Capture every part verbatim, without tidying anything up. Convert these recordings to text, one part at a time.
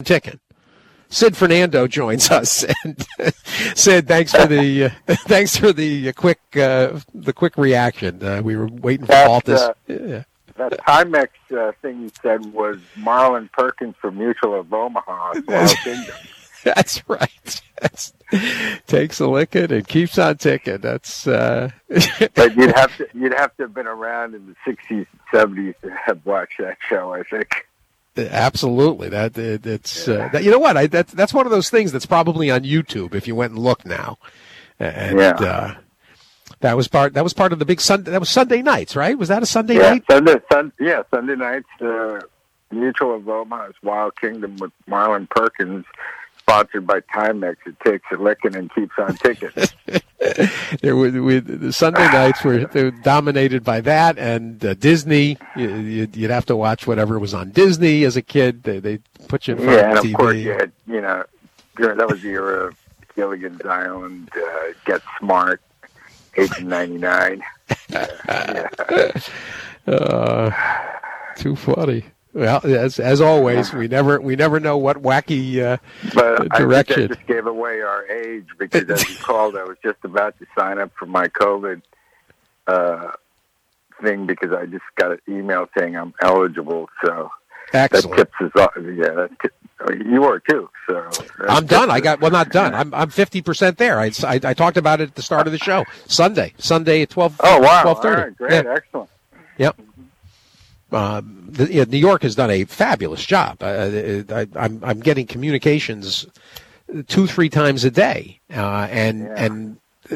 ticking. Sid Fernando joins us, and Sid, thanks for the uh, thanks for the quick uh, the quick reaction. Uh, we were waiting for Baltus. Uh, yeah. That Timex uh, thing you said was Marlon Perkins from Mutual of Omaha. Wild Kingdom. That's right. That's, takes a licking and keeps on ticking. That's. Uh... but you'd have to you'd have to have been around in the sixties and seventies to have watched that show, I think. Absolutely, that it, it's uh, that, you know what I that that's one of those things that's probably on YouTube if you went and looked now, and yeah. uh, that was part that was part of the big Sunday that was Sunday nights, right? Was that a Sunday yeah, night? Sunday, sun, yeah, Sunday nights. Uh, Mutual of Omaha's Wild Kingdom with Marlon Perkins, sponsored by Timex. It takes a licking and keeps on ticking. There were, we, the Sunday nights were, they were dominated by that and uh, Disney. You, you'd, you'd have to watch whatever was on Disney as a kid. They they put you in front yeah, of the and T V. of course you had, you know, that was the era of Gilligan's Island, uh, Get Smart, Agent ninety-nine. Uh, yeah. uh, too funny. Well, as as always, we never we never know what wacky uh, but direction. I think that just gave away our age because, as you called, I was just about to sign up for my COVID uh, thing because I just got an email saying I'm eligible. So excellent. That tips us off. Yeah, that tip, you were too. So I'm done. I got well, not done. I'm I'm fifty percent there. I, I I talked about it at the start of the show. Sunday, Sunday at twelve. Oh wow! twelve thirty. All right, great, yeah. Excellent. Yep. Uh, the, you know, New York has done a fabulous job. Uh, I, I'm I'm getting communications two three times a day, uh, and yeah. and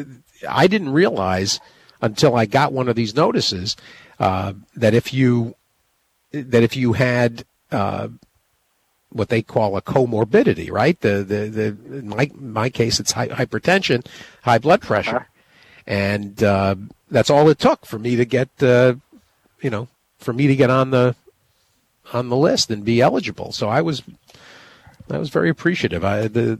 I didn't realize until I got one of these notices uh, that if you that if you had uh, what they call a comorbidity, right? The the the in my my case it's high, hypertension, high blood pressure, uh-huh. and uh, that's all it took for me to get uh, you know. for me to get on the on the list and be eligible. So I was I was very appreciative. I the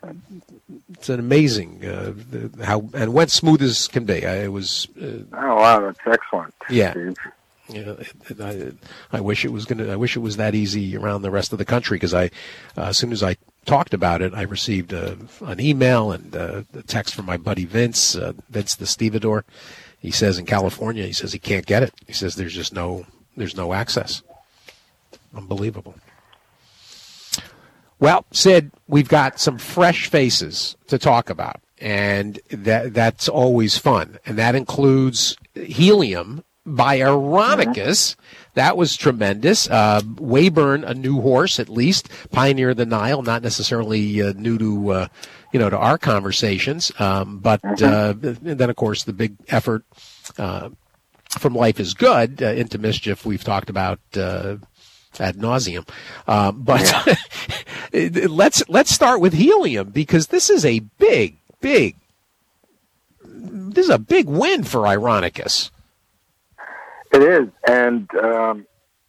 it's an amazing uh, the, how and went smooth as can be. I it was uh, oh wow, that's excellent. Yeah. You know, it, it, I, I wish it was gonna. I wish it was that easy around the rest of the country because I, uh, as soon as I talked about it, I received a, an email and a, a text from my buddy Vince, uh, Vince the Stevedore. He says in California, he says he can't get it. He says there's just no, there's no access. Unbelievable. Well, Sid, we've got some fresh faces to talk about, and that that's always fun. And that includes Helium by Ironicus. Mm-hmm. That was tremendous. Uh, Weyburn, a new horse, at least. Pioneer of the Nile, not necessarily uh, new to, uh, you know, to our conversations. Um, but uh, and then, of course, the big effort uh, from Life is Good uh, into Mischief we've talked about uh, ad nauseum. Um, but let's let's start with Helium because this is a big, big, this is a big win for Ironicus. It is, and um,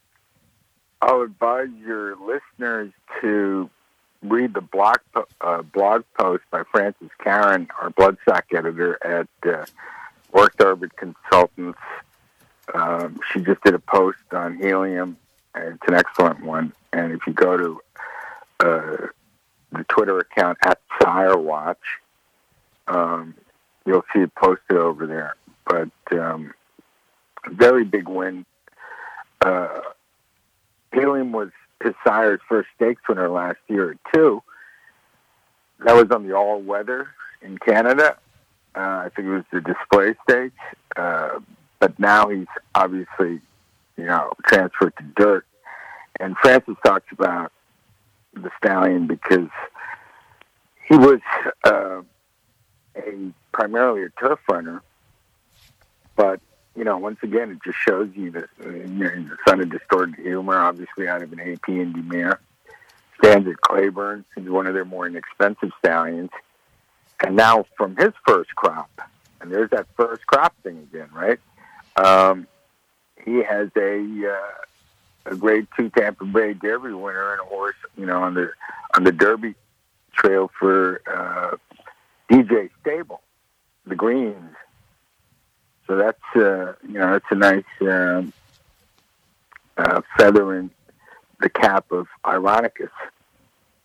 I'll advise your listeners to read the blog, po- uh, blog post by Frances Karen, our Bloodsack editor at uh, Worked Orbit Consultants. Um, she just did a post on Helium, and it's an excellent one. And if you go to uh, the Twitter account at SireWatch, um, you'll see it posted over there. But um, very big win. Uh, Helium was his sire's first stakes winner last year, too. That was on the all-weather in Canada. Uh, I think it was the display stakes. Uh, but now he's obviously, you know, transferred to dirt. And Francis talks about the stallion because he was uh, a primarily a turf runner, but you know, once again, it just shows you that uh, you know, the son of distorted humor, obviously out of an A P Indy mare, stands at Claiborne. He's one of their more inexpensive stallions. And now from his first crop, and there's that first crop thing again, right? Um, he has a uh, a Grade Two Tampa Bay Derby winner and a horse, you know, on the on the Derby trail for uh, D J Stable, the Greens. So that's, uh, you know, that's a nice uh, uh, feather in the cap of Ironicus.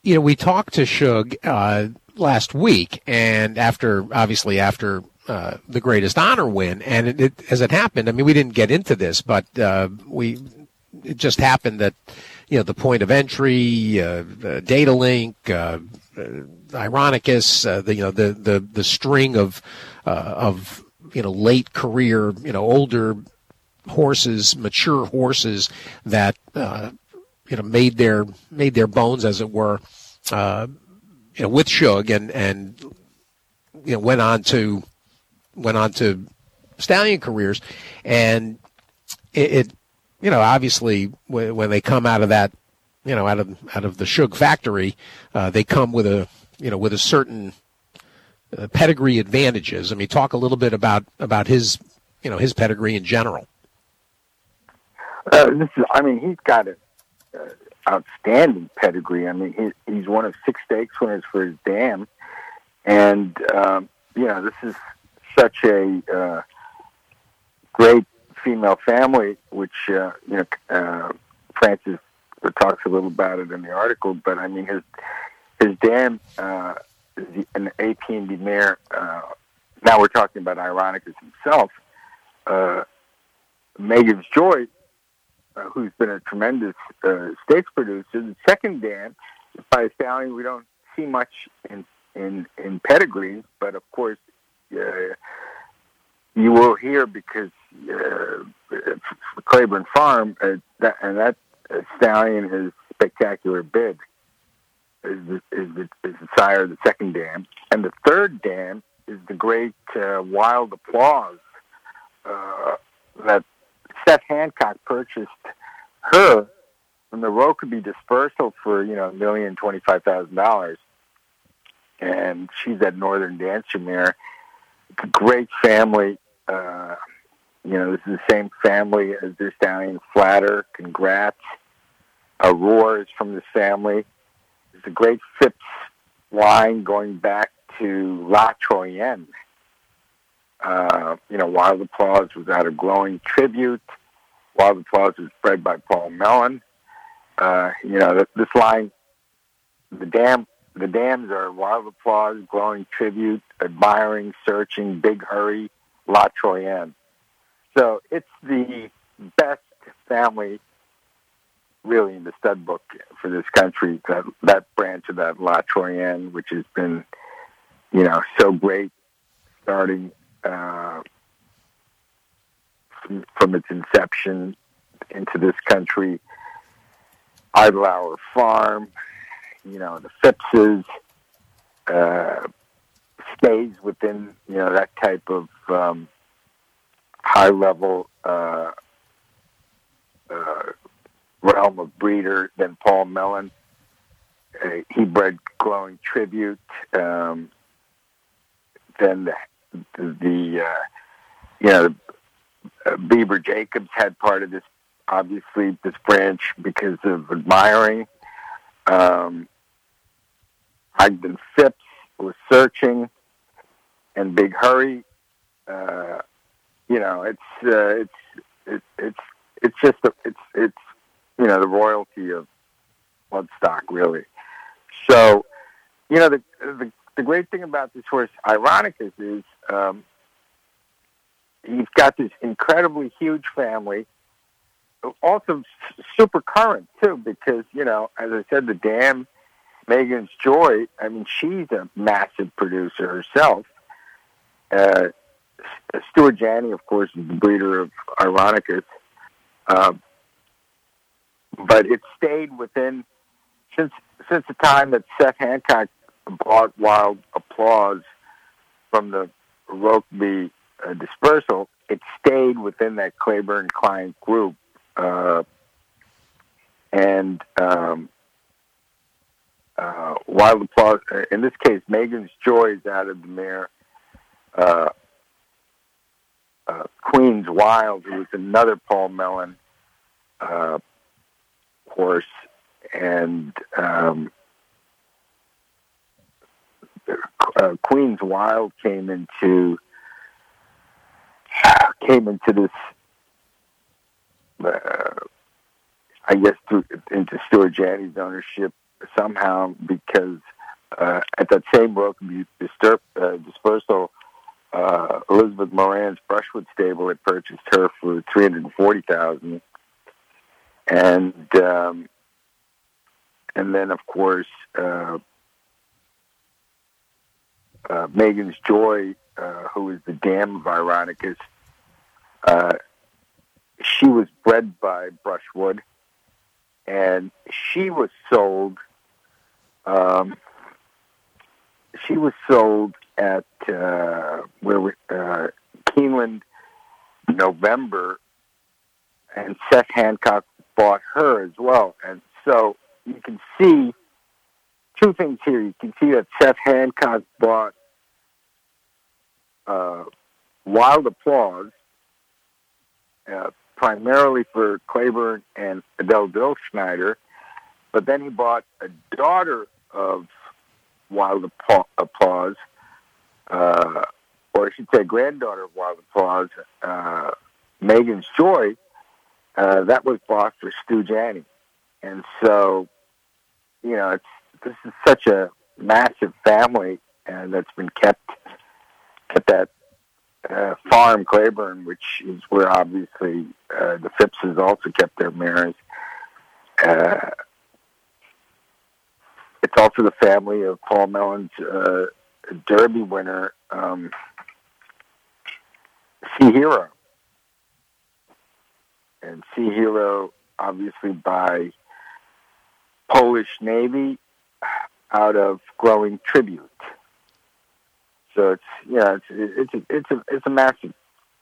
you know, we talked to Shug uh, last week, and after, obviously, after uh, the Greatest Honor win, and it, it, as it happened, I mean, we didn't get into this, but uh, we it just happened that, you know, the point of entry, uh, uh, data link, uh, uh, Ironicus, uh, the you know the the the string of uh, of you know late career, you know, older horses, mature horses that uh, you know made their made their bones, as it were, uh, you know, with Shug, and and you know went on to went on to stallion careers, and it, it you know obviously when, when they come out of that, you know, out of out of the Shug factory, uh, they come with a you know with a certain uh, pedigree advantages. I mean, talk a little bit about about his you know his pedigree in general. Uh, this is, I mean, he's got an uh, outstanding pedigree. I mean, he, he's one of six stakes winners for his dam, and um, you know, this is such a uh, great female family, which uh, you know, uh, Francis talks a little about it in the article. But I mean, his his dam uh, is an A P and D mare. Uh, now we're talking about Ironicus himself. Uh, Megan's Joy, Uh, who's been a tremendous uh, stakes producer. The second dam, by a stallion we don't see much in in, in pedigrees, but of course uh, you will hear because uh, Claiborne Farm, uh, that, and that uh, stallion is Spectacular Bid, is the, is, the, is the sire of the second dam. And the third dam is the great uh, Wild Applause uh, that Seth Hancock purchased her from the Rokeby dispersal for, you know, a million twenty-five thousand dollars. And she's that Northern Dancer mare. It's a great family. Uh, you know, this is the same family as their stallion Flatter. Congrats. Aurora is from this family. It's a great Phipps line going back to La Troyenne. Uh, you know, Wild Applause was out of Glowing Tribute. Wild Applause was bred by Paul Mellon. Uh, you know, this, this line, the dam, the dams are Wild Applause, Glowing Tribute, Admiring, Searching, Big Hurry, La Troyenne. So it's the best family, really, in the stud book for this country. That that branch of that La Troyenne, which has been, you know, so great, starting. Uh, from, from its inception into this country, Idle Hour Farm, you know, the Phippses, uh, stays within, you know, that type of um, high-level uh, uh, realm of breeder. Then Paul Mellon, uh, he bred Glowing Tribute. Um, then the The, the uh, you know, uh, Bieber Jacobs had part of this, obviously, this branch because of Admiring. Um, Ogden Phipps was Searching, and Big Hurry. Uh, you know, it's uh, it's it, it's it's just a, it's it's you know the royalty of bloodstock, really. So, you know, the the The great thing about this horse, Ironicus, is um, he's got this incredibly huge family. Also, super current, too, because, you know, as I said, the dam, Megan's Joy, I mean, she's a massive producer herself. Uh, Stuart Janney, of course, is the breeder of Ironicus. Uh, but it stayed within, since since the time that Seth Hancock bought Wild Applause from the Rokeby uh, dispersal, it stayed within that Claiborne client group. Uh, and um, uh, Wild Applause, in this case, Megan's Joy is out of the mare uh, uh, Queen's Wild, who was another Paul Mellon uh, horse. And um, Uh, Queen's Wild came into came into this, uh, I guess, through, into Stuart Janney's ownership somehow because uh, at that same broken distur- uh, dispersal, uh, Elizabeth Moran's Brushwood stable had purchased her for three hundred and forty thousand, and um, and then of course uh, uh, Megan's Joy, uh, who is the dam of Ironicus. Uh, she was bred by Brushwood, and she was sold. Um, she was sold at uh, where we, uh, Keeneland, November, and Seth Hancock bought her as well. And so you can see two things here. You can see that Seth Hancock bought uh, Wild Applause, uh, primarily for Claiborne and Adele Dilschneider, but then he bought a daughter of Wild Applause, uh, or I should say granddaughter of Wild Applause, uh, Megan's Joy. Uh, that was bought for Stu Janney. And so, you know, it's this is such a massive family, and that's been kept at that uh, farm, Claiborne, which is where obviously uh, the Phippses also kept their mares. Uh, it's also the family of Paul Mellon's uh, Derby winner, um, Sea Hero. And Sea Hero, obviously by Polish Navy, out of Growing Tribute. So it's yeah, it's it's a, it's a it's a massive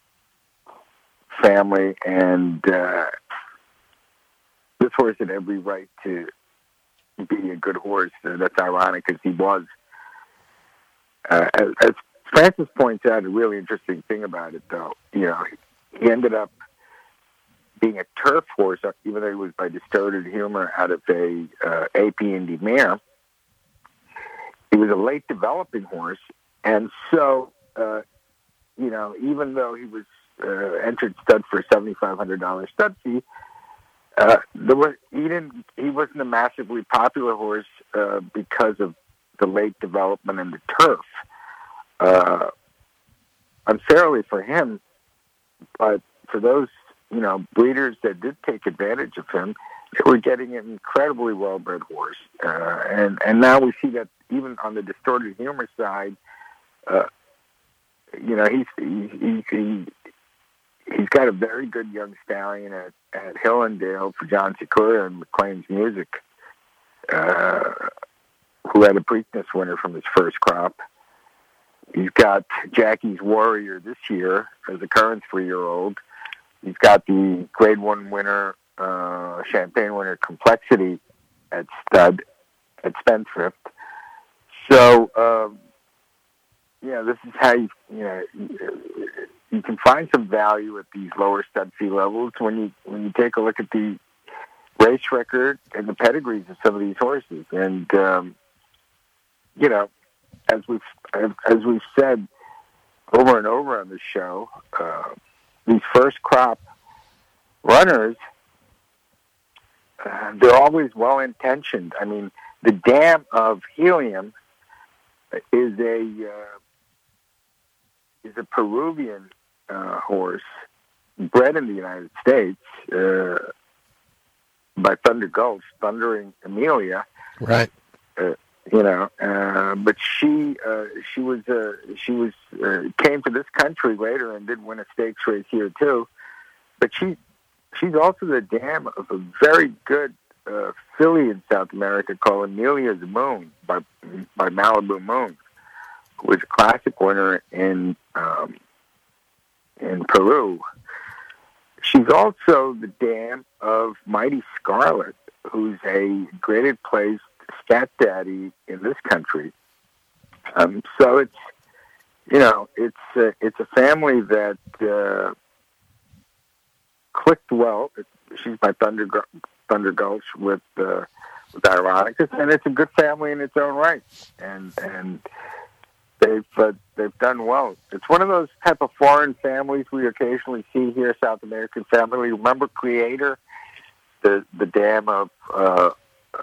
family, and uh, this horse had every right to be a good horse. Uh, that's ironic because he was. Uh, as, as Francis points out, a really interesting thing about it, though, you know, he ended up being a turf horse, even though he was by Distorted Humor out of a uh, A P Indy mare. He was a late developing horse, and so uh, you know, even though he was uh, entered stud for a seventy-five hundred dollars stud fee, uh, there was he didn't he wasn't a massively popular horse uh, because of the late development and the turf. Uh, unfairly for him, but for those, you know, breeders that did take advantage of him, they were getting an incredibly well-bred horse. Uh, and, and now we see that even on the Distorted Humor side, uh, you know, he's, he, he, he's got a very good young stallion at, at Hillendale for John Secura and McLean's Music, uh, who had a Preakness winner from his first crop. He's got Jackie's Warrior this year as a current three-year-old. He's got the Grade One winner, uh, Champagne winner, Complexity at stud at Spendthrift. So, um, yeah, this is how you you know you can find some value at these lower stud fee levels when you when you take a look at the race record and the pedigrees of some of these horses. And um, you know, as we've as we've said over and over on this show. Uh, These first crop runners, uh, they're always well intentioned. I mean, the dam of Helium is a uh, is a Peruvian uh, horse bred in the United States uh, by Thunder Gulch, Thundering Amelia. Right. Uh, you know, uh, but she uh, she was uh, she was uh, came to this country later and did win a stakes race here too. But she she's also the dam of a very good uh, filly in South America called Amelia's Moon by by Malibu Moon, who was a classic winner in um, in Peru. She's also the dam of Mighty Scarlet, who's a graded place scat daddy in this country. Um, so it's, you know, it's uh, it's a family that uh, clicked well. It, she's by Thunder Thunder Gulch with uh, with Ironicus, and it's a good family in its own right. And and they've uh, they've done well. It's one of those type of foreign families we occasionally see here, South American family. Remember Creator, the the dam of uh, uh,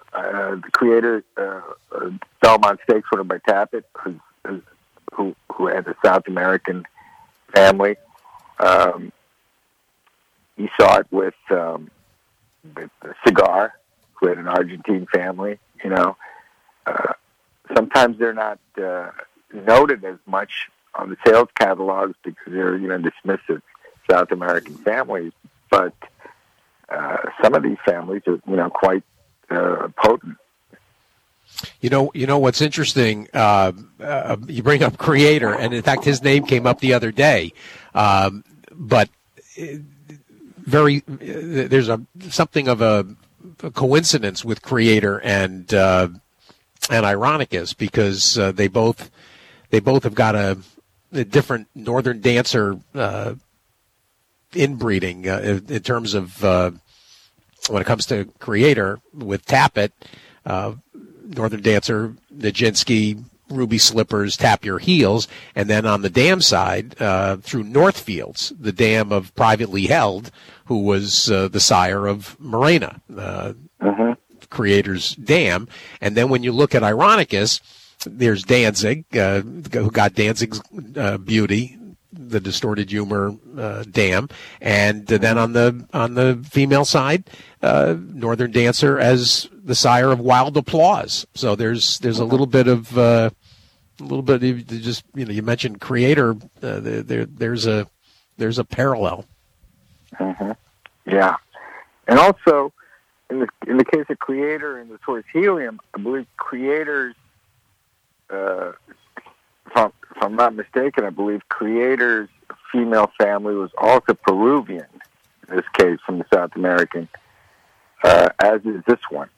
uh, the creator, uh, uh, Belmont Stakes, winner by Tapit, who, who who had a South American family. Um, you saw it with, um, with Cigar, who had an Argentine family. You know, uh, sometimes they're not uh, noted as much on the sales catalogs because they're, you know, dismissive South American families, but uh, some of these families are, you know, quite uh, potent. You know, you know what's interesting. Uh, uh, you bring up Creator, and in fact, his name came up the other day. Um, but very, there's a something of a, a coincidence with Creator and uh, and Ironicus, because uh, they both they both have got a, a different Northern Dancer uh, inbreeding uh, in, in terms of uh, when it comes to Creator with Tapit, uh, Northern Dancer, Nijinsky, Ruby Slippers, Tap Your Heels, and then on the dam side, uh, through Northfields, the dam of Privately Held, who was uh, the sire of Morena, uh, uh-huh. Creator's dam. And then when you look at Ironicus, there's Danzig, uh, who got Danzig's uh, beauty, the distorted humor uh, dam, and uh, then on the on the female side, uh, Northern Dancer as the sire of Wild Applause. So there's there's a little bit of uh, a little bit of just, you know, you mentioned Creator. Uh, there, there there's a there's a parallel. Mm-hmm. Yeah, and also in the in the case of Creator and the source Helium, I believe Creator's. Uh, if, I'm, if I'm not mistaken, I believe Creator's female family was also Peruvian. In this case, from the South American, uh, as is this one.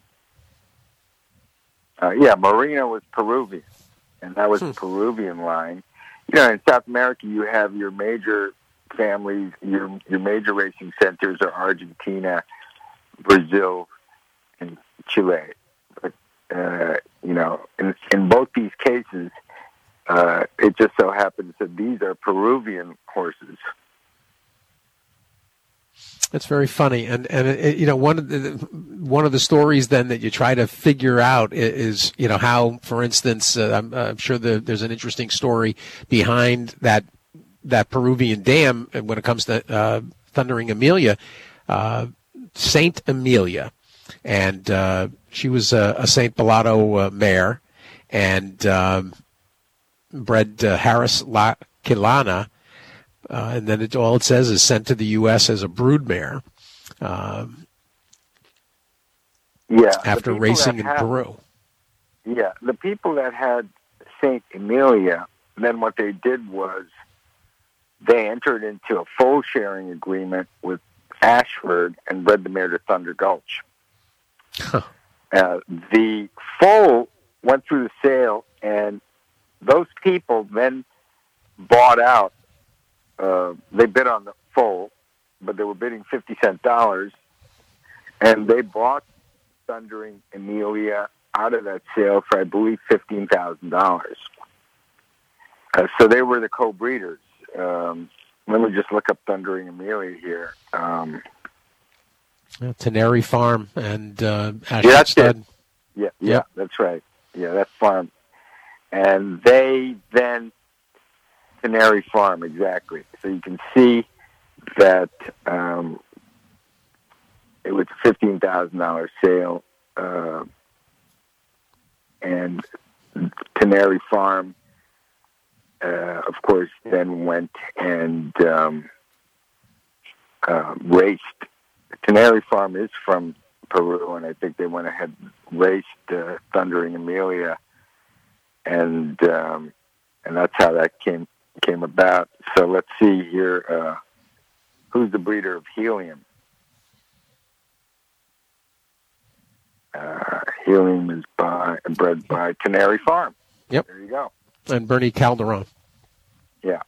Uh, yeah, Marina was Peruvian, and that was hmm. the Peruvian line. You know, in South America, you have your major families, your your major racing centers are Argentina, Brazil, and Chile. But, uh, you know, in, in both these cases, uh, it just so happens that these are Peruvian horses. That's very funny, and and it, you know, one of the one of the stories then that you try to figure out is, you know, how, for instance, uh, I'm, I'm sure the, there's an interesting story behind that that Peruvian dam when it comes to uh, Thundering Amelia, uh, Saint Amelia, and uh, she was a, a Saint Bellato uh, mare, and um, bred uh, Harris La Quilana. Uh, and then it, all it says is sent to the U S as a broodmare. Um, yeah, after racing in had, Peru. Yeah, the people that had Saint Amelia, then what they did was they entered into a full sharing agreement with Ashford and bred the mare to Thunder Gulch. Huh. Uh, the foal went through the sale, and those people then bought out. Uh, they bid on the foal, but they were bidding fifty cent dollars, and they bought Thundering Amelia out of that sale for, I believe, fifteen thousand dollars. Uh, so they were the co-breeders. Um, let me just look up Thundering Amelia here. Um, yeah, Teneri Farm and uh, Ashford yeah, that's Stud. It. Yeah, yeah, yep. That's right. Yeah, that's Farm. And they then... Teneri Farm, exactly. So you can see that um, it was a fifteen thousand dollars sale, uh, and Teneri Farm, uh, of course, then went and um, uh, raced. Teneri Farm is from Peru, and I think they went ahead and raced uh, Thundering Amelia, and um, and that's how that came. came about. So let's see here. Uh, who's the breeder of Helium? Uh, Helium is by bred by Teneri Farm. Yep. There you go. And Bernie Calderon. Yeah.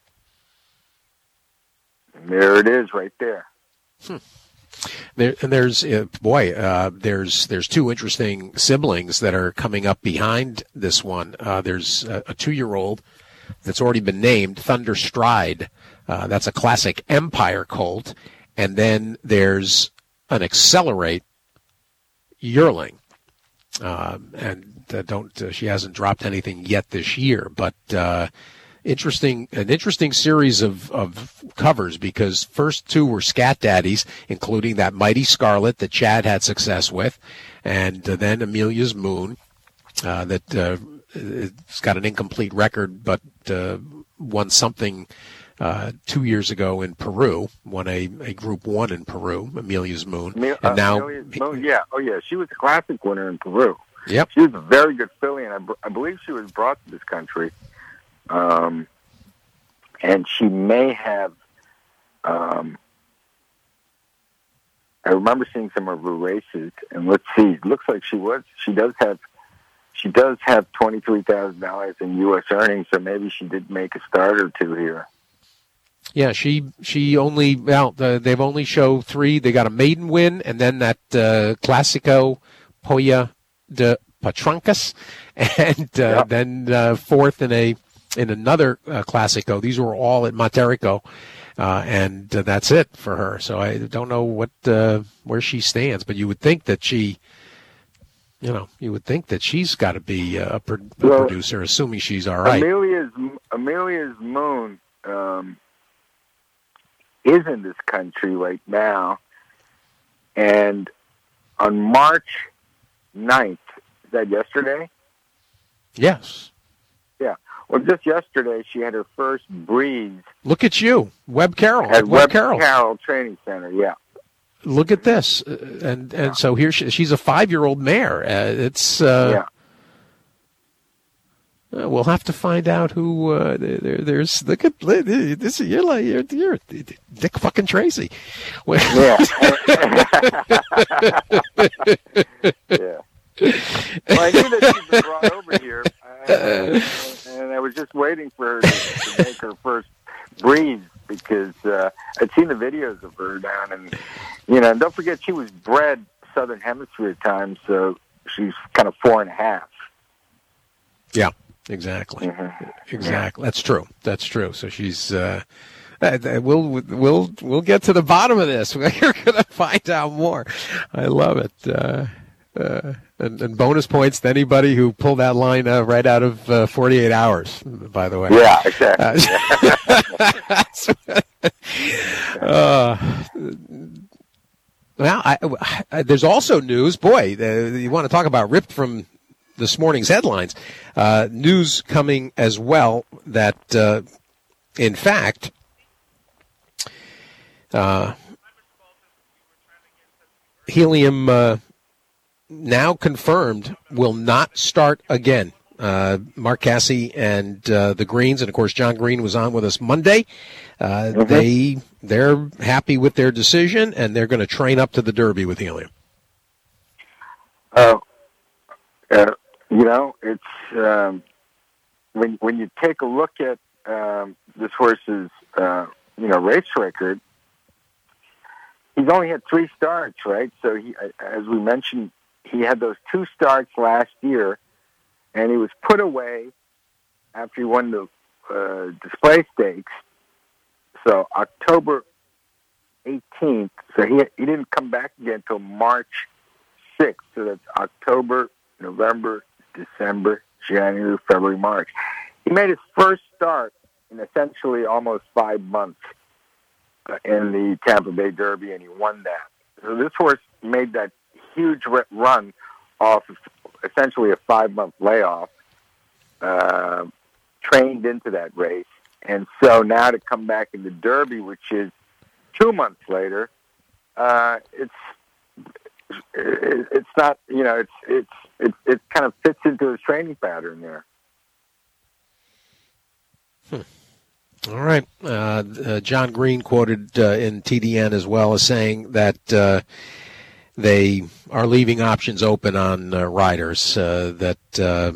And there it is, right there. Hmm. There, and there's uh, boy, uh, there's there's two interesting siblings that are coming up behind this one. Uh, there's a, a two-year-old that's already been named, Thunder Stride. Uh, that's a classic Empire colt. And then there's an Accelerate yearling. uh, and uh, don't uh, she hasn't dropped anything yet this year. But uh, interesting, an interesting series of, of covers, because first two were Scat Daddies, including that Mighty Scarlet that Chad had success with, and uh, then Amelia's Moon, uh, that uh, it's got an incomplete record, but uh, won something uh, two years ago in Peru, won a, a Group One in Peru, Amelia's Moon, Amel- and uh, now Amelia's Moon, yeah, oh yeah, she was a classic winner in Peru. Yep, she was a very good filly, and I, b- I believe she was brought to this country, um, and she may have. Um, I remember seeing some of her races, and let's see, it looks like she was. She does have. She does have twenty-three thousand dollars in U S earnings, so maybe she did make a start or two here. Yeah, she she only well uh, they've only show three. They got a maiden win, and then that uh, Clásico Polla de Patrancas, and uh, yep. then uh, fourth in a in another uh, Clásico. These were all at Monterico, uh, and uh, that's it for her. So I don't know what uh, where she stands, but you would think that she. You know, you would think that she's got to be a, pro- a well, producer, assuming she's all right. Amelia's Amelia's Moon um, is in this country right now, and on March ninth, is that yesterday? Yes. Yeah. Well, just yesterday, she had her first breeze. Look at you, Webb Carroll. At Webb, Webb Carroll. Carroll Training Center, yeah. Look at this, uh, and and so here she, she's a five-year-old mare. Uh, it's uh, yeah. Uh, we'll have to find out who. Uh, there, there's look at this. You're like you're, you're Dick fucking Tracy. Yeah. Yeah. Well, I knew that she'd been brought over here, uh, and I was just waiting for her to, to make her first breeze, because uh, I'd seen the videos of her down, and you know, and don't forget she was bred Southern Hemisphere time, so she's kind of four and a half. Yeah, exactly, mm-hmm. exactly. Yeah. That's true. That's true. So she's. Uh, we'll we'll we'll get to the bottom of this. We're going to find out more. I love it. Uh, uh, and, and bonus points to anybody who pulled that line uh, right out of uh, forty-eight hours, by the way. Yeah, exactly. Uh, uh, well, I, I, there's also news. Boy, uh, you want to talk about ripped from this morning's headlines. Uh, news coming as well that, uh, in fact, uh, Helium... Uh, now confirmed will not start again. Uh, Mark Casse and uh, the Greens, and of course John Green was on with us Monday. Uh, mm-hmm. They they're happy with their decision, and they're going to train up to the Derby with Helium. Uh, uh, you know, it's um, when when you take a look at um, this horse's uh, you know race record. He's only had three starts, right? So he, as we mentioned. He had those two starts last year, and he was put away after he won the uh, display stakes. So October eighteenth, so he he didn't come back again until March sixth. So that's October, November, December, January, February, March. He made his first start in essentially almost five months uh, in the Tampa Bay Derby, and he won that. So this horse made that huge run off of essentially a five-month layoff, uh, trained into that race. And so now to come back in the Derby, which is two months later, uh, it's it's not, you know, it's it's it, it kind of fits into his training pattern there. Hmm. All right. Uh, uh, John Green quoted uh, in T D N as well as saying that uh, they are leaving options open on uh, riders uh, that uh,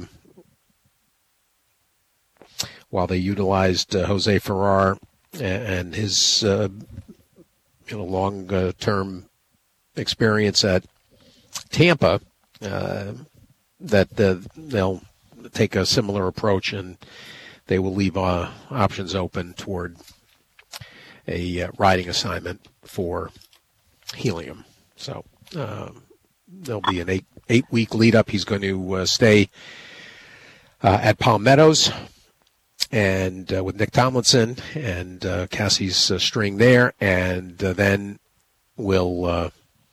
while they utilized uh, Jose Ferrar and his uh, you know long-term experience at Tampa, uh, that the, they'll take a similar approach and they will leave uh, options open toward a uh, riding assignment for Helium. So um, there'll be an eight eight week lead up. He's going to uh, stay uh, at Palm Meadows and uh, with Nick Tomlinson and uh, Cassie's uh, string there, and uh, then we'll uh,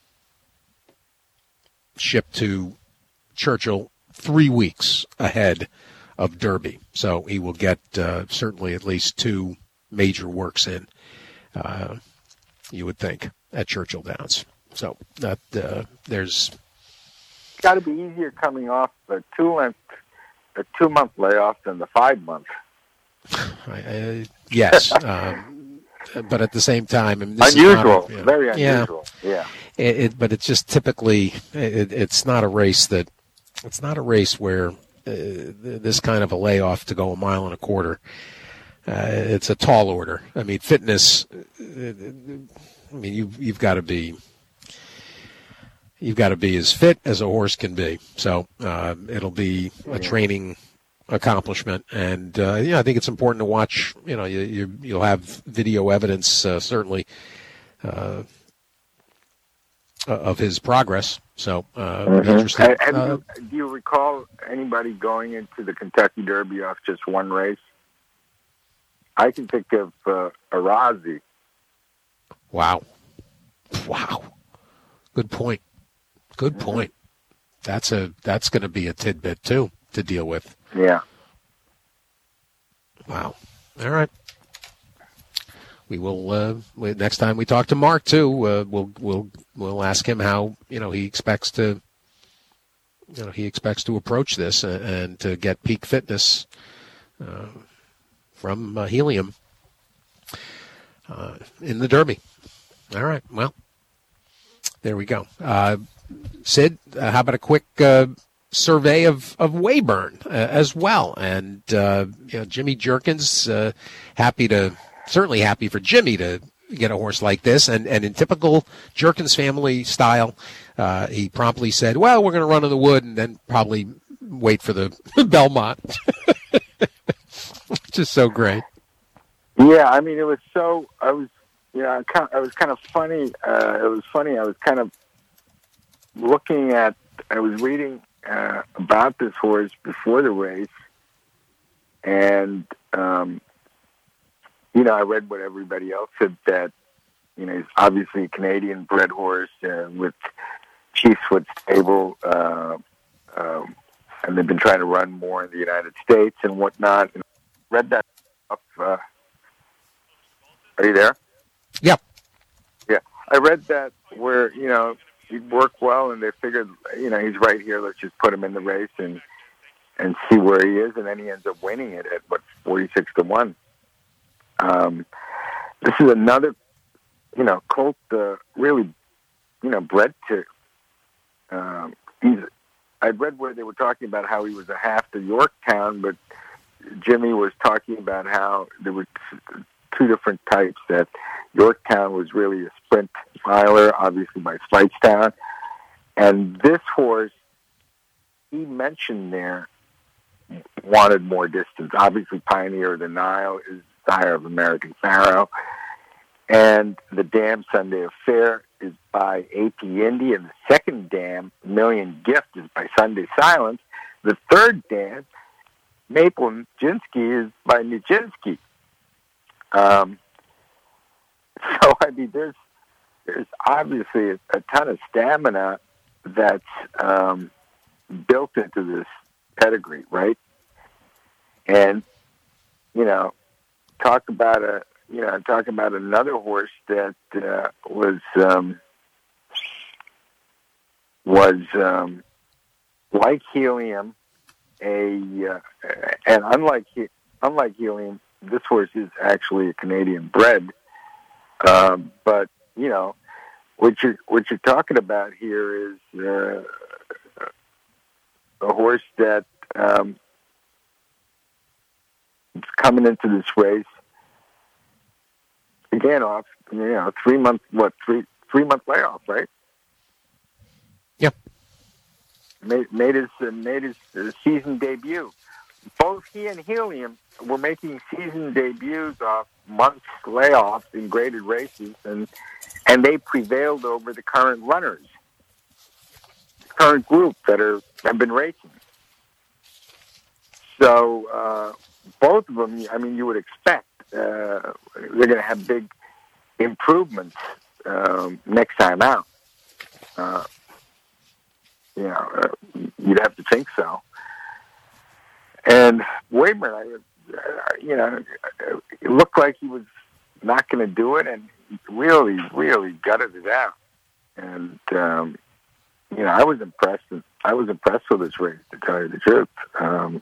ship to Churchill three weeks ahead of Derby. So he will get uh, certainly at least two major works in, uh, you would think, at Churchill Downs. So that uh, there's got to be easier coming off a two month a two month layoff than the five month. Uh, yes, um, but at the same time, I mean, this unusual, is not a, yeah, very unusual. Yeah, yeah. It, it, but it's just typically it, it's not a race that it's not a race where uh, this kind of a layoff to go a mile and a quarter. Uh, it's a tall order. I mean, fitness. Uh, I mean, you you've got to be you've got to be as fit as a horse can be. So uh, it'll be a training accomplishment, and uh, yeah, I think it's important to watch. You know, you, you you'll have video evidence uh, certainly uh, of his progress. So uh, mm-hmm. interesting. And, uh, do you recall anybody going into the Kentucky Derby off just one race? I can think of uh, Arazi. Wow, wow, good point. Good mm-hmm. point. That's a that's going to be a tidbit too to deal with. Yeah. Wow. All right. We will uh, we, next time we talk to Mark too. Uh, we'll we'll we'll ask him how you know he expects to you know he expects to approach this and, and to get peak fitness uh, from uh, Helium uh, in the Derby. All right. Well, there we go. Uh, Sid, uh, how about a quick uh, survey of, of Weyburn uh, as well? And uh, you know, Jimmy Jerkins, uh, happy to, certainly happy for Jimmy to get a horse like this. And, and in typical Jerkins family style, uh, he promptly said, well, we're going to run in the wood and then probably wait for the Belmont. Which is so great. Yeah, I mean, it was so, I was, you know, kind of, I was kind of funny. Uh, it was funny. I was kind of looking at, I was reading uh, about this horse before the race, and, um, you know, I read what everybody else said, that, you know, he's obviously a Canadian-bred horse uh, with Chiefswood stable, uh, um, and they've been trying to run more in the United States and whatnot. And I read that up. Uh, are you there? Yeah. Yeah. I read that where, you know, he'd work well, and they figured, you know, he's right here. Let's just put him in the race and and see where he is, and then he ends up winning it at what forty-six to one. Um, this is another, you know, colt, uh, really, you know, bred to. Um, he's. I'd read where they were talking about how he was a half to Yorktown, but Jimmy was talking about how there were t- two different types. That Yorktown was really a sprint miler, obviously by Flightstown. And this horse, he mentioned there, wanted more distance. Obviously, Pioneer of the Nile is Sire of American Pharaoh. And the Dam Sunday Affair is by A P Indy. And the second dam, Million Gift, is by Sunday Silence. The third dam, Maple and Jinsky, is by Nijinsky. Um, so, I mean, there's there's obviously a, a ton of stamina that's um, built into this pedigree, right? And, you know, talk about a, you know, talk about another horse that uh, was um, was um, like Helium, a uh, and unlike unlike Helium, this horse is actually a Canadian bred. Um, but you know, what you're what you're talking about here is uh, a horse that um, is coming into this race again off, you know, three month what three three month layoff, right? Yep. Made made his uh, made his uh, season debut. Both he and Helium were making season debuts off months layoffs in graded races, and and they prevailed over the current runners. current group that are have been racing. So uh, both of them, I mean, you would expect uh, they're going to have big improvements um, next time out. Uh, you know, uh, you'd have to think so. And Wayburn, I, uh, you know, it looked like he was not going to do it, and he really, really gutted it out. And um, you know, I was impressed. I was impressed with his race, to tell you the truth. Um,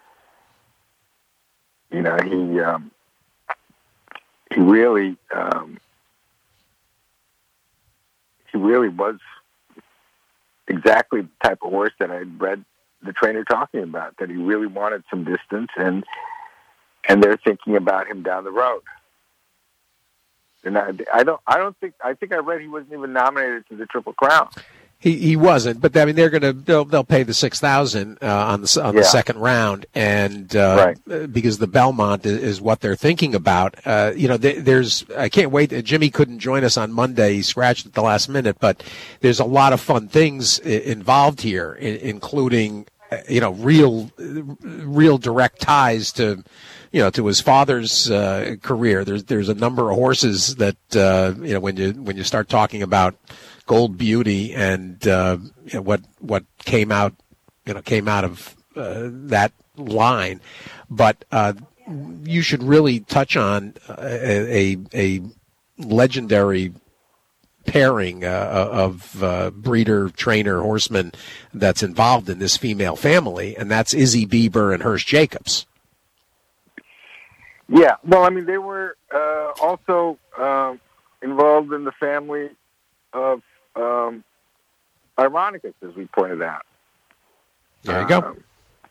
you know, he um, he really um, he really was exactly the type of horse that I'd read the trainer talking about. That he really wanted some distance, and and they're thinking about him down the road. And I, I don't. I don't think. I think I read he wasn't even nominated to the Triple Crown. He he wasn't, but I mean they're gonna they'll they'll pay the six thousand uh, on the on yeah. the second round, and uh, right. because the Belmont is, is what they're thinking about. Uh, you know, there, there's I can't wait. Jimmy couldn't join us on Monday; he scratched at the last minute. But there's a lot of fun things I- involved here, I- including uh, you know real real direct ties to. You know, to his father's uh, career. There's there's a number of horses that uh, you know when you when you start talking about Gold Beauty and uh, you know, what what came out you know came out of uh, that line, but uh, you should really touch on a a, a legendary pairing uh, of uh, breeder, trainer, horseman that's involved in this female family, and that's Izzy Bieber and Hirsch Jacobs. Yeah, well, I mean, they were uh, also um, involved in the family of um, Ironicus, as we pointed out. There you go. Um,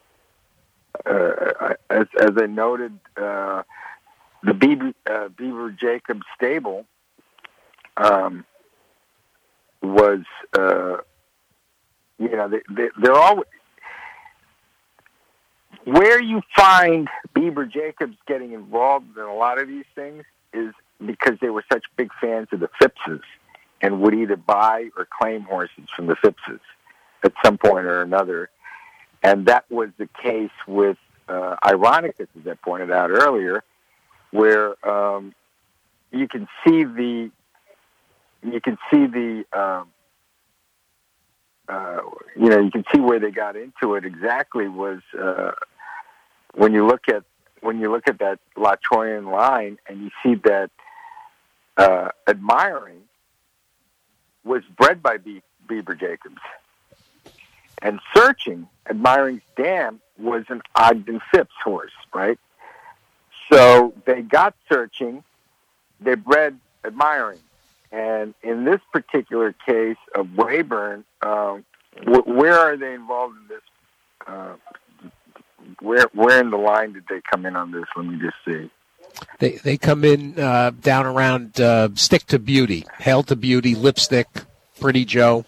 uh, as, as I noted, uh, the Bieber, uh, Bieber Jacobs stable um, was, uh, you know, they, they, they're always... Where you find Bieber Jacobs getting involved in a lot of these things is because they were such big fans of the Phippses and would either buy or claim horses from the Phippses at some point or another. And that was the case with uh, Ironicus, as I pointed out earlier, where um, you can see the you can see the um, uh, you know you can see where they got into it exactly was. Uh, When you look at when you look at that La Troyan line and you see that uh, Admiring was bred by Be- Bieber Jacobs, and Searching, Admiring's dam, was an Ogden Phipps horse, right? So they got Searching, they bred Admiring, and in this particular case of Wayburn, um, wh- where are they involved in this? Uh, Where where in the line did they come in on this? Let me just see. They they come in uh, down around uh, Stick to Beauty, Hail to Beauty, Lipstick, Pretty Joe.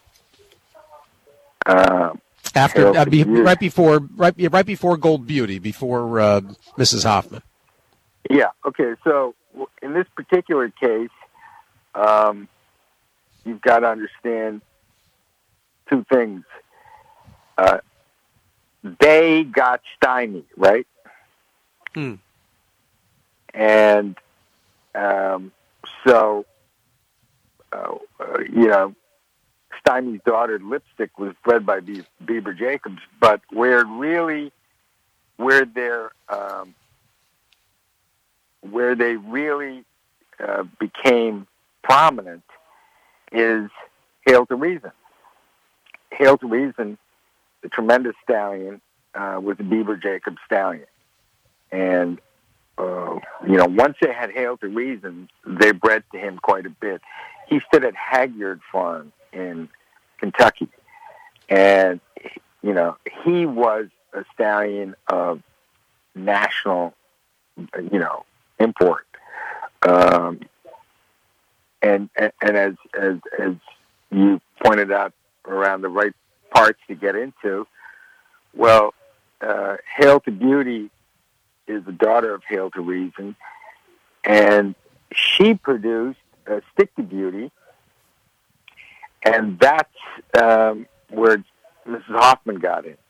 Uh, After uh, be, right before right right before Gold Beauty, before uh, Missus Hoffman. Yeah. Okay. So in this particular case, um, you've got to understand two things. Uh, They got stymied, right? Hmm. And um, so, uh, uh, you know, Stymie's daughter, Lipstick, was bred by Be- Bieber Jacobs. But where really, where they're, um, where they really uh, became prominent is Hail to Reason. Hail to Reason, the tremendous stallion, uh, was a Bieber Jacobs stallion. And, uh, you know, once they had Hail to Reason, they bred to him quite a bit. He stood at Hagyard Farm in Kentucky. And, you know, he was a stallion of national, you know, import. Um, and, and, and as, as, as you pointed out, around the right parts to get into, well, uh, Hail to Beauty is the daughter of Hail to Reason, and she produced uh, Stick to Beauty, and that's um, where Missus Hoffman got in.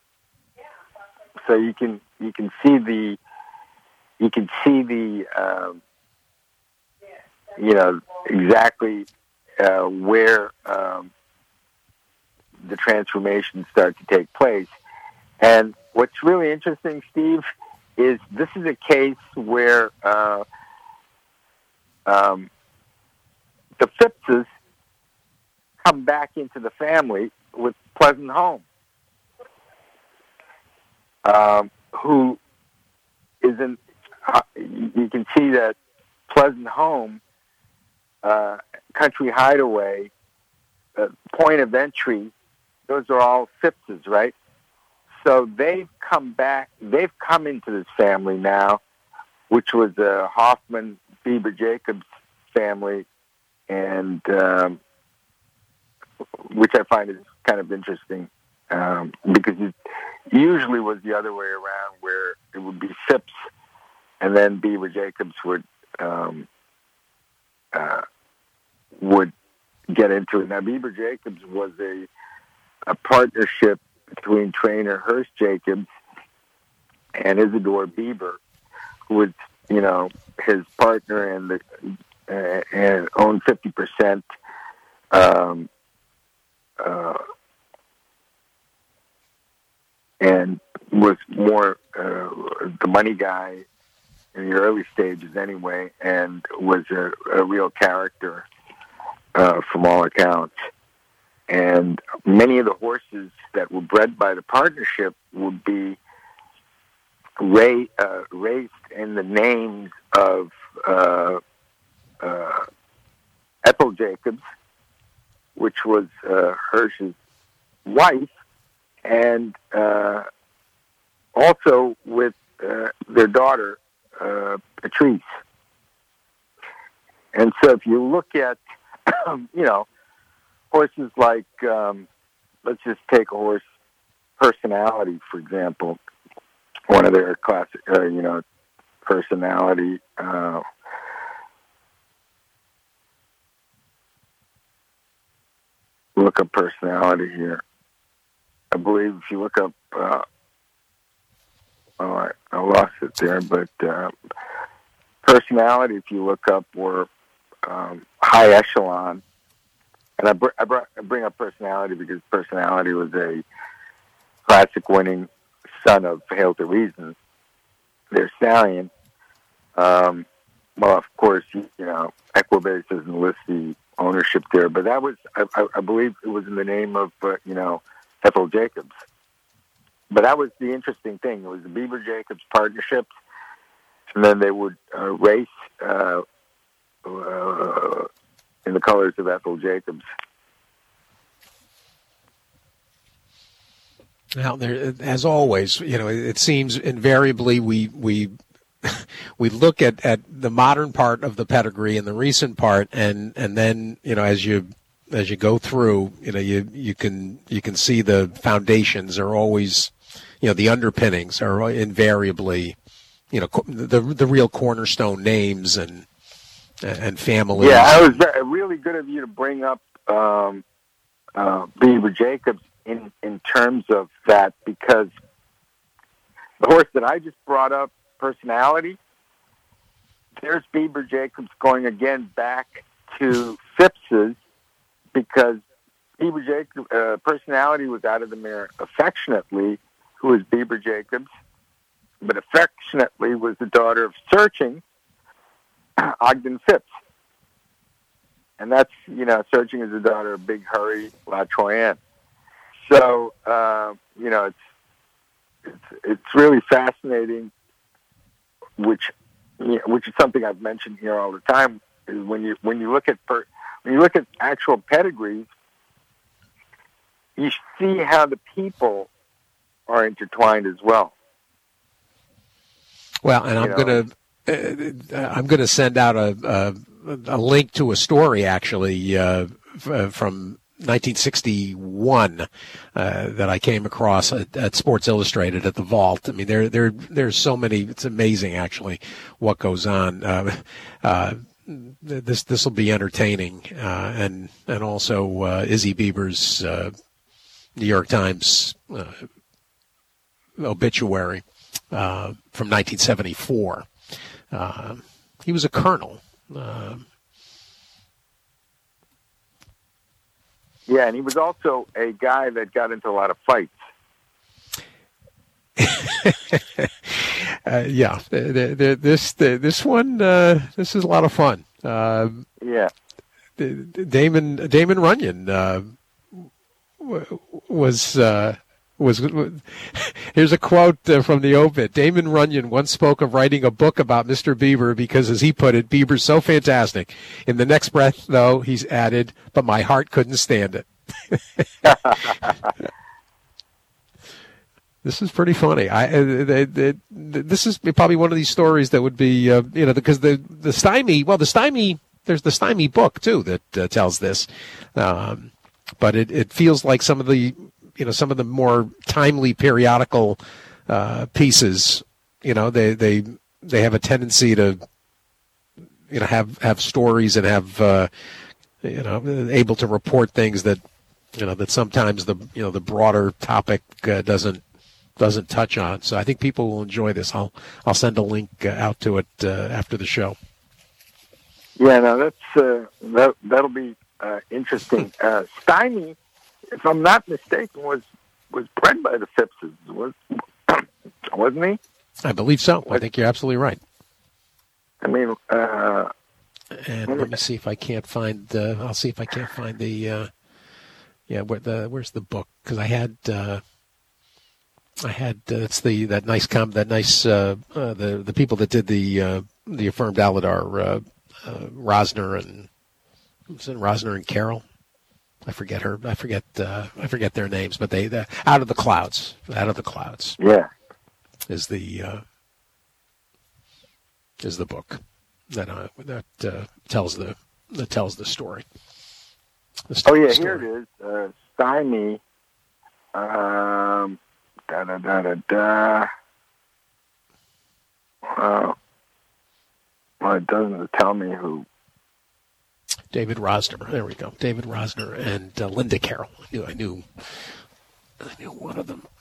So you can you can see the you can see the um, you know exactly uh, where um, the transformations start to take place. And what's really interesting, Steve, is this is a case where uh, um, the Phippses come back into the family with Pleasant Home, um, who is in. Uh, you can see that Pleasant Home, uh, Country Hideaway, uh, Point of Entry. Those are all Phippses, right? So they've come back. They've come into this family now, which was a Hoffman Bieber Jacobs family, and um, which I find is kind of interesting um, because it usually was the other way around, where it would be Phipps, and then Bieber Jacobs would um, uh, would get into it. Now, Bieber Jacobs was a a partnership between trainer Hearst Jacobs and Isidore Bieber, who was, you know, his partner and the uh, and owned fifty percent. Um, uh, and was more uh, the money guy in the early stages, anyway, and was a, a real character uh, from all accounts. And many of the horses that were bred by the partnership would be ra- uh, raised in the names of uh, uh, Ethel Jacobs, which was uh, Hirsch's wife, and uh, also with uh, their daughter, uh, Patrice. And so if you look at, you know, horses like, um, let's just take a horse, Personality, for example, one of their classic, uh, you know, Personality. Uh, look up Personality here. I believe if you look up, uh, oh, I, I lost it there, but uh, Personality, if you look up, were um, high echelon. And I, br- I, br- I bring up Personality because Personality was a classic winning son of Hail to Reason, their stallion. Um, well, of course, you know, Equibase doesn't list the ownership there, but that was, I, I, I believe it was in the name of, uh, you know, Ethel Jacobs. But that was the interesting thing. It was the Bieber Jacobs partnership, and then they would uh, race uh, uh, in the colors of Ethel Jacobs. Now, there, as always, you know, it seems invariably we we we look at, at the modern part of the pedigree and the recent part, and, and then, you know, as you as you go through, you know, you you can you can see the foundations are always, you know, the underpinnings are invariably, you know, the the real cornerstone names and and families. Yeah, it was really good of you to bring up um, uh, Bieber Jacobs in, in terms of that, because the horse that I just brought up, Personality, there's Bieber Jacobs going again back to Phipps's, because Bieber Jacobs, uh, Personality was out of the mare Affectionately, who was Bieber Jacobs, but Affectionately was the daughter of Searching, Ogden Phipps. And that's, you know, Searching is the daughter of Big Hurry La Troyenne. So, uh, you know, it's, it's it's really fascinating, which you know, which is something I've mentioned here all the time, is when you when you look at per, when you look at actual pedigrees, you see how the people are intertwined as well. Well, and I'm going to uh, I'm going to send out a, a a link to a story actually uh, f- from nineteen sixty-one uh, that I came across at, at Sports Illustrated at the Vault. I mean, there there there's so many. It's amazing actually what goes on. Uh, uh, this this will be entertaining, uh, and and also uh, Izzy Bieber's uh, New York Times uh, obituary uh, from nineteen seventy-four. Uh, he was a colonel. Uh, yeah, and he was also a guy that got into a lot of fights. uh, yeah, the, the, this the, this one uh, this is a lot of fun. Uh, yeah, Damon Damon Runyon uh, was. Uh, Was, was here's a quote uh, from the obit. Damon Runyon once spoke of writing a book about Mister Bieber because, as he put it, Bieber's so fantastic. In the next breath, though, he's added, but my heart couldn't stand it. This is pretty funny. I uh, they, they, this is probably one of these stories that would be, uh, you know, because the the Stymie, well, the Stymie, there's the Stymie book too that uh, tells this, um, but it it feels like some of the. You know, some of the more timely periodical uh, pieces, you know, they, they they have a tendency to, you know, have, have stories and have, uh, you know, able to report things that, you know, that sometimes the, you know, the broader topic uh, doesn't doesn't touch on. So I think people will enjoy this. I'll I'll send a link uh, out to it uh, after the show. Yeah, no, that's uh, that that'll be uh, interesting. uh, Stymie, if I'm not mistaken, was was bred by the Phippses, was wasn't he? I believe so. I think you're absolutely right. I mean, uh, and let me see if I can't find. Uh, I'll see if I can't find the. Uh, yeah, where the where's the book? Because I had. Uh, I had. Uh, it's the that nice com that nice uh, uh, the the people that did the uh, the affirmed Aladar, uh, uh, Rosner and was it Rosner and Carroll. I forget her. I forget. Uh, I forget their names, but they the, out of the clouds. Out of the clouds. Yeah, is the uh, is the book that uh, that uh, tells the that tells the story. The story oh yeah, story. here it is. Uh, Stymie. Um, da da da da da. Uh, well, it doesn't tell me who. David Rosner. There we go. David Rosner and uh, Linda Carroll. I knew, I knew, I knew one of them.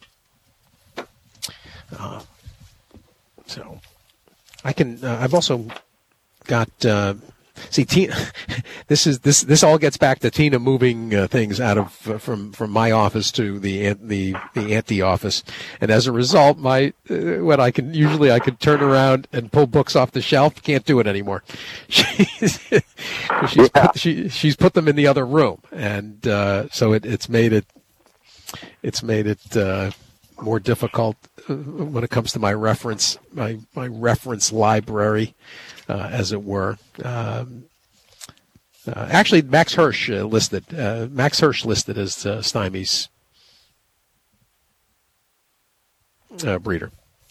Uh, so, I can. Uh, I've also got. Uh, see, Tina. This is this. This all gets back to Tina moving uh, things out of uh, from from my office to the the the Auntie office, and as a result, my uh, what I can usually I could turn around and pull books off the shelf. Can't do it anymore. She's she's, yeah. put, she, she's put them in the other room, and uh, so it, it's made it it's made it uh, more difficult uh, when it comes to my reference my my reference library, uh, as it were. Um, Uh, actually, Max Hirsch uh, listed. Uh, Max Hirsch listed as uh, Stymie's uh, breeder.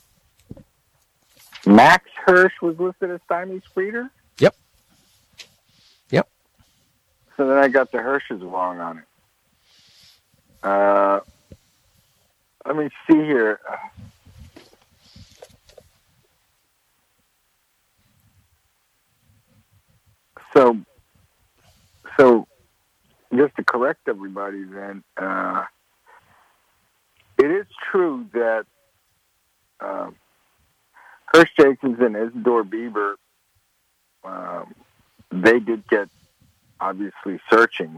Max Hirsch was listed as Stymie's breeder? Yep. Yep. So then I got the Hirsches wrong on it. Uh, let me see here. So... So, just to correct everybody then, uh, it is true that uh, Hirsch Jacobs and Isidore Bieber, um, they did get, obviously, searching.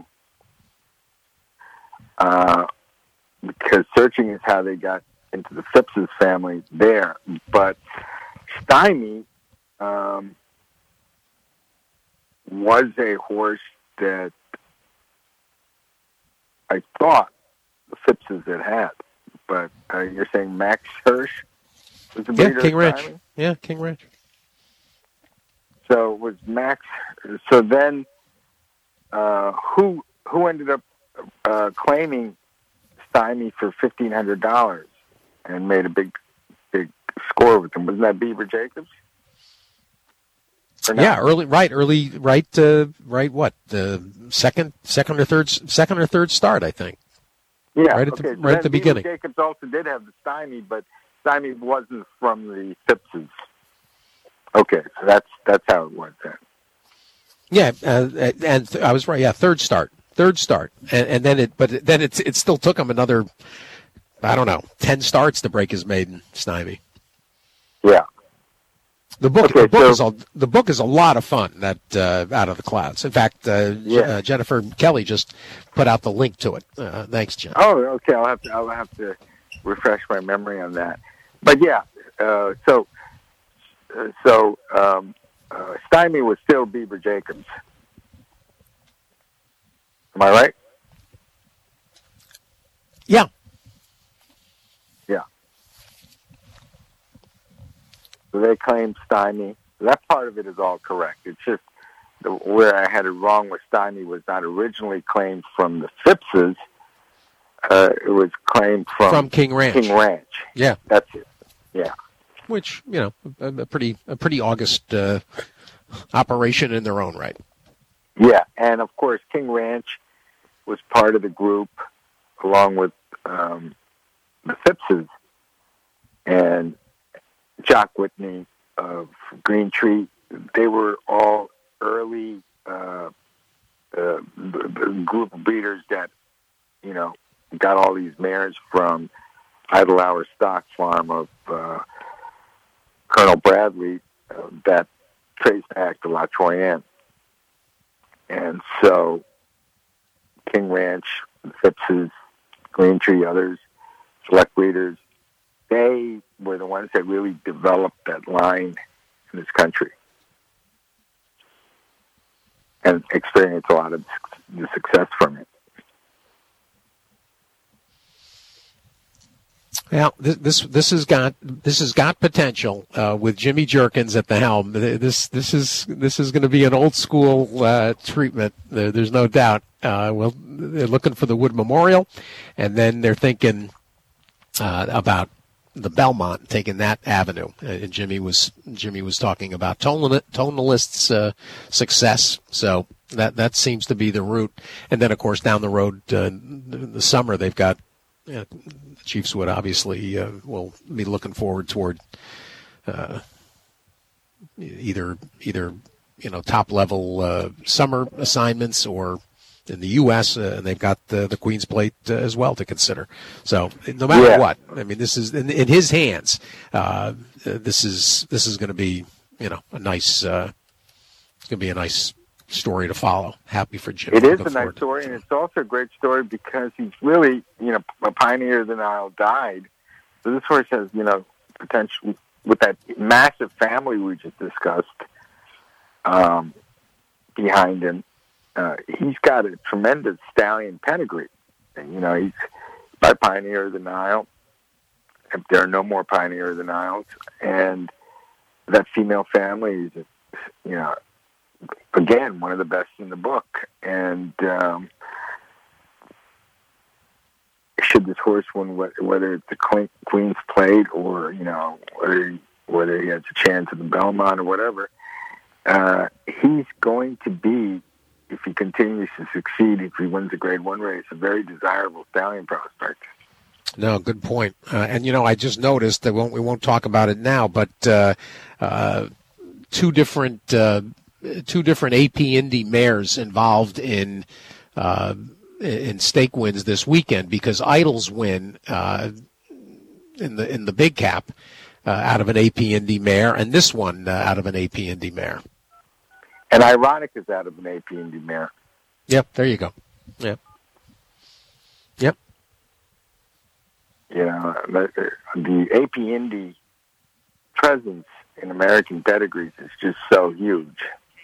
Uh, because searching is how they got into the Phippses family there. But Stymie um, was a horse that I thought the Phippses had had, but uh, you're saying Max Hirsch was the breeder? Yeah, King of Ranch. Stymie? Yeah, King Ranch. So it was Max. So then, uh, who who ended up uh, claiming Stymie for fifteen hundred dollars and made a big big score with him? Wasn't that Bieber Jacobs? Yeah, early, right, early, right, uh, right. What the second, second or third, second or third start, I think. Yeah, right at okay. the, so right at the Bieber beginning. Jacobs also did have the Stymie, but Stymie wasn't from the Phippses. Okay, so that's that's how it was then. Yeah, uh, and th- I was right. Yeah, third start, third start, and, and then it, but then it it still took him another, I don't know, ten starts to break his maiden, Stymie. Yeah. The book, okay, the book so, is a the book is a lot of fun. That uh, Out of the Clouds. In fact, uh, yeah. uh, Jennifer Kelly just put out the link to it. Uh, thanks, Jen. Oh, okay. I'll have to I'll have to refresh my memory on that. But yeah, uh, so uh, so um, uh, Stymie was still Beaver Jacobs. Am I right? Yeah. Yeah. So they claim Stymie. That part of it is all correct. It's just the, where I had it wrong with Stymie was not originally claimed from the Phippses. Uh, it was claimed from, from King Ranch. King Ranch. Yeah. That's it. Yeah. Which, you know, a, a pretty a pretty august uh, operation in their own right. Yeah, and of course King Ranch was part of the group along with um, the Phippses and Jock Whitney of Green Tree. They were all early uh, uh, group of breeders that, you know, got all these mares from Idle Hour Stock Farm of uh, Colonel Bradley uh, that traced back to La Troyenne. And so King Ranch, Phippses, Green Tree, others, select breeders, they were the ones that really developed that line in this country and experienced a lot of the success from it. Well, this this, this has got this has got potential uh, with Jimmy Jerkins at the helm. This this is this is going to be an old school uh, treatment. There, there's no doubt. Uh, well, they're looking for the Wood Memorial, and then they're thinking uh, about the Belmont, taking that avenue. And Jimmy was Jimmy was talking about tonal, tonalist's uh, success. So that that seems to be the route. And then, of course, down the road, uh, in the summer, they've got. Uh, Chiefs would obviously uh, will be looking forward toward uh, either either you know top level uh, summer assignments or in the U S uh, and they've got the, the Queen's Plate uh, as well to consider. So no matter yeah. what, I mean, this is in, in his hands. Uh, this is this is going to be you know a nice. Uh, it's going to be a nice. Story to follow. Happy for Jim. It is a nice story, and it's also a great story because he's really, you know, a pioneer of the Nile died. So this horse has, you know, potential with that massive family we just discussed um, behind him. Uh, he's got a tremendous stallion pedigree. And, you know, he's by pioneer of the Nile. If there are no more pioneer of the Niles, and that female family is, you know. Again, one of the best in the book. And um, should this horse win, whether it's the Queen's Plate or, you know, whether, whether he has a chance at the Belmont or whatever, uh, he's going to be, if he continues to succeed, if he wins a Grade One race, a very desirable stallion prospect. No, good point. Uh, and, you know, I just noticed that we won't, we won't talk about it now, but uh, uh, two different... Uh, Two different A P Indy mares involved in uh, in stake wins this weekend because Idle's win uh, in the in the big cap uh, out of an A P Indy mare, and this one uh, out of an A P Indy mare. And Ironic is out of an A P Indy mare. Yep, there you go. Yep. Yep. You know, the, the A P Indy presence in American pedigrees is just so huge.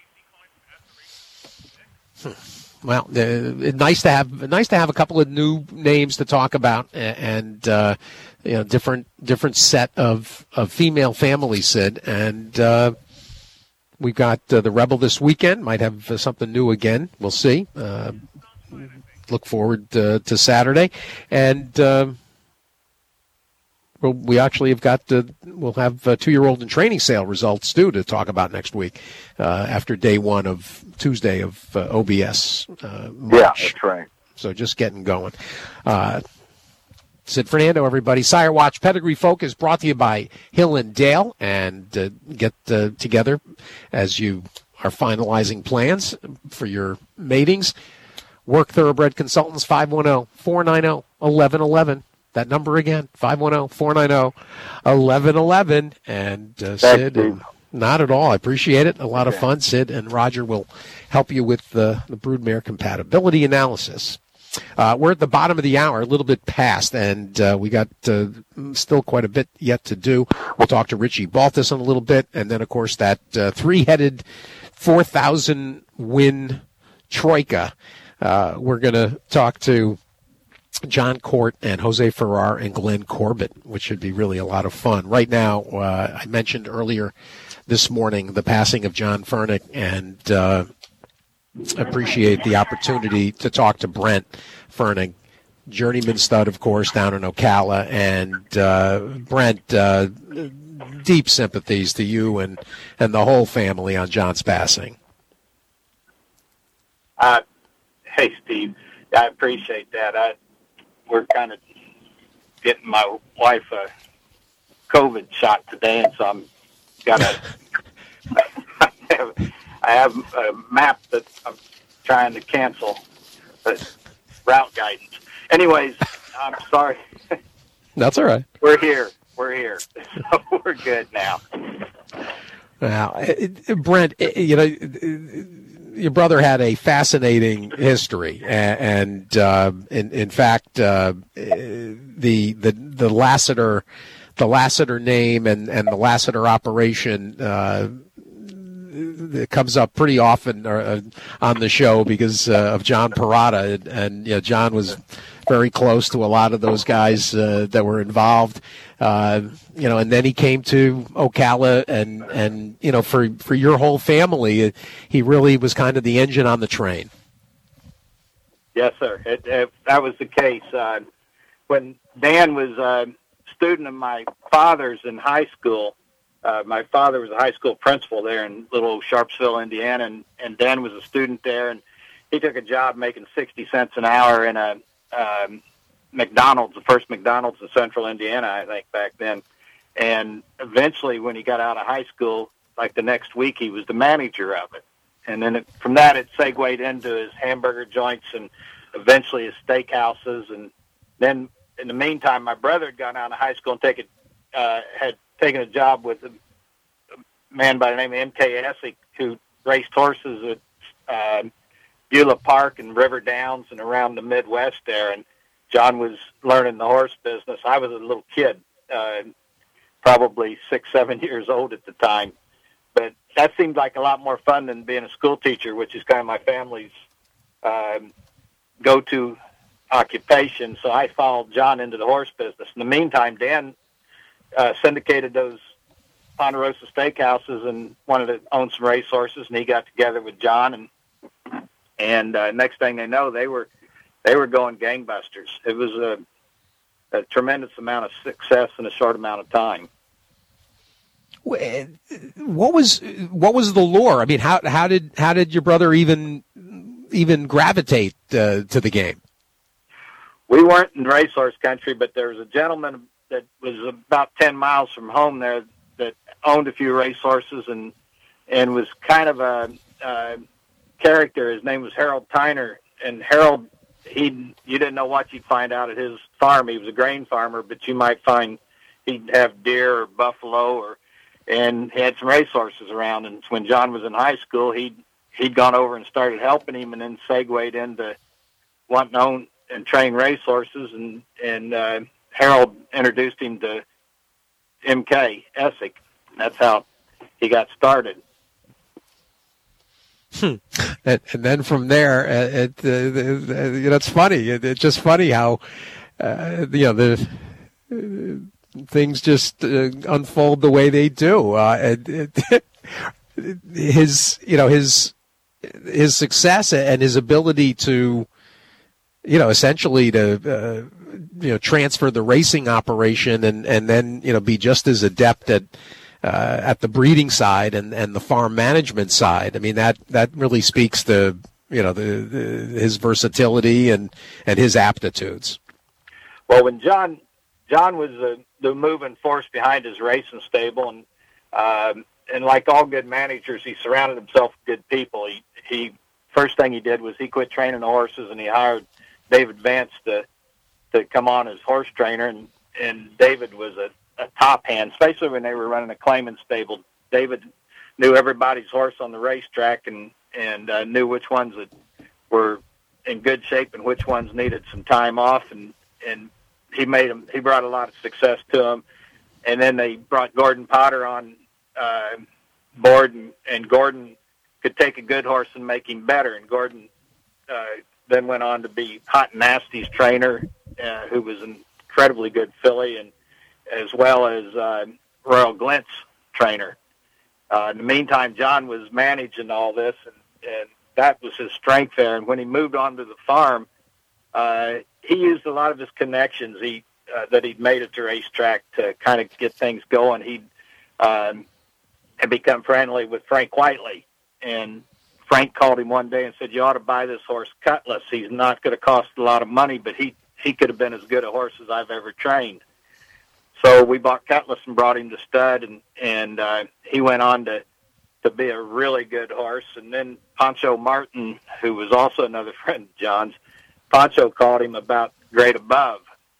Well, uh, nice to have nice to have a couple of new names to talk about, and uh, you know, different different set of, of female families, Sid, and uh, we've got uh, the Rebel this weekend. Might have uh, something new again. We'll see. Uh, look forward uh, to Saturday, and. Uh, Well, we actually have got uh, we'll have uh, two-year-old and training sale results too to talk about next week uh, after day one of Tuesday of uh, O B S. Uh, March. Yeah, that's right. So just getting going. Uh, Sid Fernando, everybody. Sire Watch Pedigree Folk is brought to you by Hill and Dale, and uh, get uh, together as you are finalizing plans for your matings. Work Thoroughbred Consultants, five one zero, four nine zero, one one one one. That number again, five one zero, four nine zero, one one one one. And uh, Sid, and, not at all. I appreciate it. A lot okay. of fun. Sid and Roger will help you with the, the broodmare compatibility analysis. Uh, we're at the bottom of the hour, a little bit past, and uh, we got uh, still quite a bit yet to do. We'll talk to Richie Baltus in a little bit, and then, of course, that uh, three-headed four thousand win troika. Uh, we're going to talk to John Court and Jose Ferrar and Glenn Corbett, which should be really a lot of fun. Right now, uh, I mentioned earlier this morning the passing of John Fernick, and uh, appreciate the opportunity to talk to Brent Fernick, journeyman stud, of course, down in Ocala. And uh, Brent, uh, deep sympathies to you and, and the whole family on John's passing. Uh, hey, Steve, I appreciate that. I, we're kind of getting my wife a COVID shot today, and so I'm got a. I have, I have a map that I'm trying to cancel, but route guidance. Anyways, I'm sorry. That's all right. We're here. We're here. So we're good now. Now, Brent, you know, your brother had a fascinating history, and uh, in, in fact, uh, the the the Lassiter, the Lassiter name and, and the Lassiter operation. Uh, It comes up pretty often uh, on the show because uh, of John Parada, and, and you know, John was very close to a lot of those guys uh, that were involved. Uh, you know, and then he came to Ocala, and and you know, for for your whole family, he really was kind of the engine on the train. Yes, sir. It, it, that was the case. Uh, when Dan was a student of my father's in high school. Uh, my father was a high school principal there in little old Sharpsville, Indiana, and, and Dan was a student there, and he took a job making sixty cents an hour in a um, McDonald's, the first McDonald's in central Indiana, I think, back then. And eventually, when he got out of high school, like the next week, he was the manager of it. And then it, from that, it segued into his hamburger joints and eventually his steakhouses. And then, in the meantime, my brother had gone out of high school and taken, uh, had taken a job with a man by the name of M K Essig, who raced horses at uh, Beulah Park and River Downs and around the Midwest there. And John was learning the horse business. I was a little kid, uh, probably six, seven years old at the time. But that seemed like a lot more fun than being a school teacher, which is kind of my family's uh, go-to occupation. So I followed John into the horse business. In the meantime, Dan Uh, syndicated those Ponderosa steakhouses and wanted to own some racehorses, and he got together with John, and and uh, next thing they know, they were they were going gangbusters. It was a, a tremendous amount of success in a short amount of time. What was what was the lure? I mean, how how did how did your brother even even gravitate uh, to the game? We weren't in racehorse country, but there was a gentleman that was about ten miles from home there that owned a few racehorses and and was kind of a, a character. His name was Harold Tyner, and Harold, he you didn't know what you'd find out at his farm. He was a grain farmer, but you might find he'd have deer or buffalo, or and he had some racehorses around. And when John was in high school, he'd he'd gone over and started helping him, and then segued into wanting to own and train racehorses, and and uh, Harold introduced him to M K Essig. That's how he got started. Hmm. And, and then from there, uh, it, uh, uh, you know, it's funny. It, it's just funny how, uh, you know, the uh, things just uh, unfold the way they do. Uh, and, it, his, you know, his his success and his ability to, you know, essentially to, uh, you know, transfer the racing operation and, and then, you know, be just as adept at, uh, at the breeding side and, and the farm management side. I mean, that, that really speaks to, you know, the, the his versatility and, and his aptitudes. Well, when John, John was the, the moving force behind his racing stable, and, um, and like all good managers, he surrounded himself with good people. He, he first thing he did was he quit training the horses, and he hired David Vance to to come on as horse trainer. And, and David was a, a top hand, especially when they were running a claimant stable. David knew everybody's horse on the racetrack and, and uh, knew which ones that were in good shape and which ones needed some time off. And, and he made them, he brought a lot of success to them. And then they brought Gordon Potter on uh, board, and, and Gordon could take a good horse and make him better. And Gordon uh, then went on to be Hot and Nasty's trainer, uh, who was an incredibly good filly, and as well as uh, Royal Glint's trainer. Uh, in the meantime, John was managing all this, and, and that was his strength there. And when he moved on to the farm, uh, he used a lot of his connections he uh, that he'd made at the racetrack to kind of get things going. He'd um, had become friendly with Frank Whiteley, and Frank called him one day and said, "You ought to buy this horse, Cutlass. He's not going to cost a lot of money, but he he could have been as good a horse as I've ever trained." So we bought Cutlass and brought him to stud, and and uh, he went on to to be a really good horse. And then Pancho Martin, who was also another friend of John's, Pancho called him about Great Above,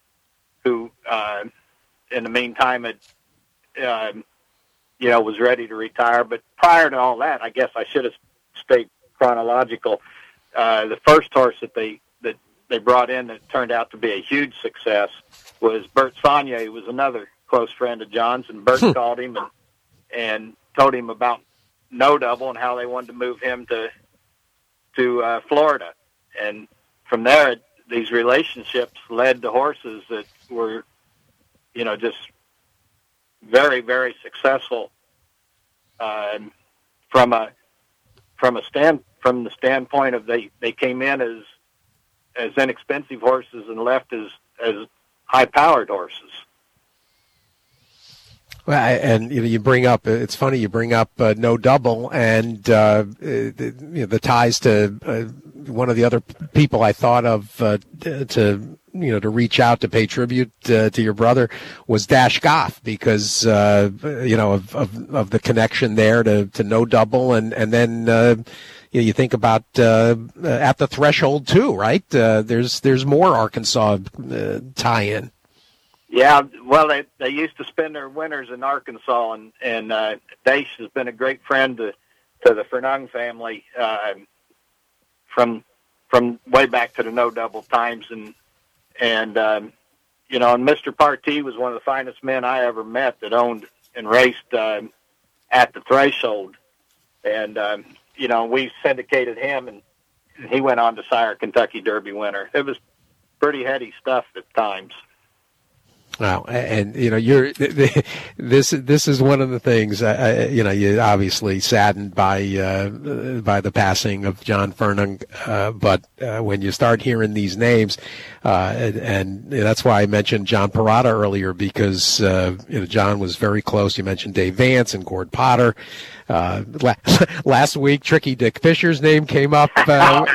who uh, in the meantime had uh, you know was ready to retire. But prior to all that, I guess I should have stayed chronological. Uh, the first horse that they that they brought in that turned out to be a huge success was Bert Saunier, who was another close friend of John's, and Bert called him and and told him about No Double and how they wanted to move him to to uh, Florida. And from there, these relationships led to horses that were, you know, just very, very successful uh, from a from a stand from the standpoint of they, they came in as as inexpensive horses and left as as high-powered horses. Well, and you know, you bring up. It's funny you bring up uh, No Double and uh, the, you know, the ties to uh, one of the other people I thought of uh, to you know to reach out to pay tribute uh, to your brother was Dash Goff, because uh, you know of, of of the connection there to, to No Double, and and then uh, you know, you think about uh, At the Threshold too, right? Uh, there's there's more Arkansas uh, tie-in. Yeah, well, they they used to spend their winters in Arkansas, and and uh, Dash has been a great friend to to the Fernung family uh, from from way back to the No Double times, and and um, you know, and Mister Partee was one of the finest men I ever met that owned and raced uh, At the Threshold, and um, you know, we syndicated him, and he went on to sire Kentucky Derby winner. It was pretty heady stuff at times. Wow, and you know, you're this. This is one of the things. Uh, you know, you're obviously saddened by uh, by the passing of John Fernung, uh, but uh, when you start hearing these names, uh, and, and that's why I mentioned John Parada earlier, because uh, you know, John was very close. You mentioned Dave Vance and Gord Potter. Uh, last week, Tricky Dick Fisher's name came up. Uh,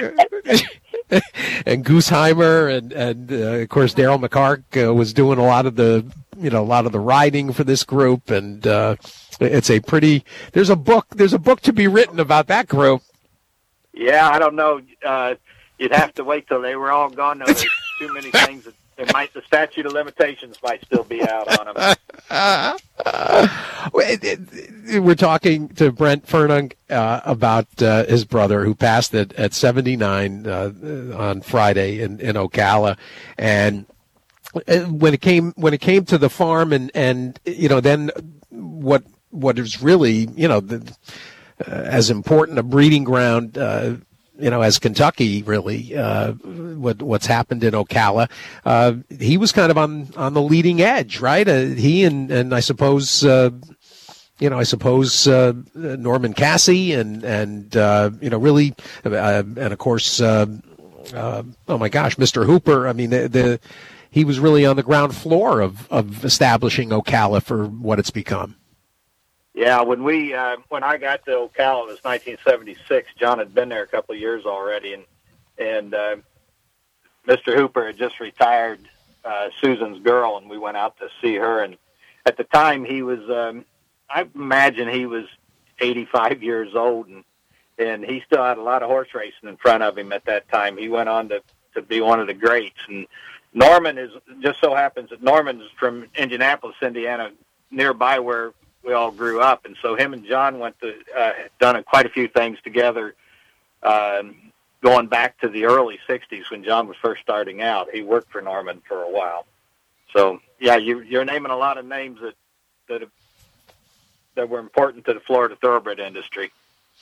and Gooseheimer, and and uh, of course Daryl McCark uh, was doing a lot of the you know a lot of the riding for this group, and uh, it's a pretty there's a book there's a book to be written about that group. Yeah, I don't know. Uh, you'd have to wait till they were all gone. Though. There's too many things that there might the statute of limitations might still be out on them. Uh, uh, we're talking to Brent Fernung uh, about uh, his brother, who passed at, at seventy-nine uh, on Friday in, in Ocala, and when it came when it came to the farm, and, and you know then what what is really you know the, uh, as important a breeding ground. Uh, You know, as Kentucky, really, uh, what, what's happened in Ocala, uh, he was kind of on, on the leading edge, right? Uh, he and, and I suppose, uh, you know, I suppose, uh, Norman Cassie and, and, uh, you know, really, uh, and of course, uh, uh, oh my gosh, Mister Hooper. I mean, the, the, he was really on the ground floor of, of establishing Ocala for what it's become. Yeah, when we uh, when I got to Ocala, it was nineteen seventy-six. John had been there a couple of years already, and and uh, Mister Hooper had just retired uh, Susan's girl, and we went out to see her. And at the time, he was um, I imagine he was eighty-five years old, and and he still had a lot of horse racing in front of him at that time. He went on to, to be one of the greats. And Norman is just so happens that Norman's from Indianapolis, Indiana, nearby where we all grew up. And so him and John went to, uh, done quite a few things together, um, going back to the early sixties when John was first starting out. He worked for Norman for a while. So, yeah, you, you're naming a lot of names that, that, have, that were important to the Florida thoroughbred industry.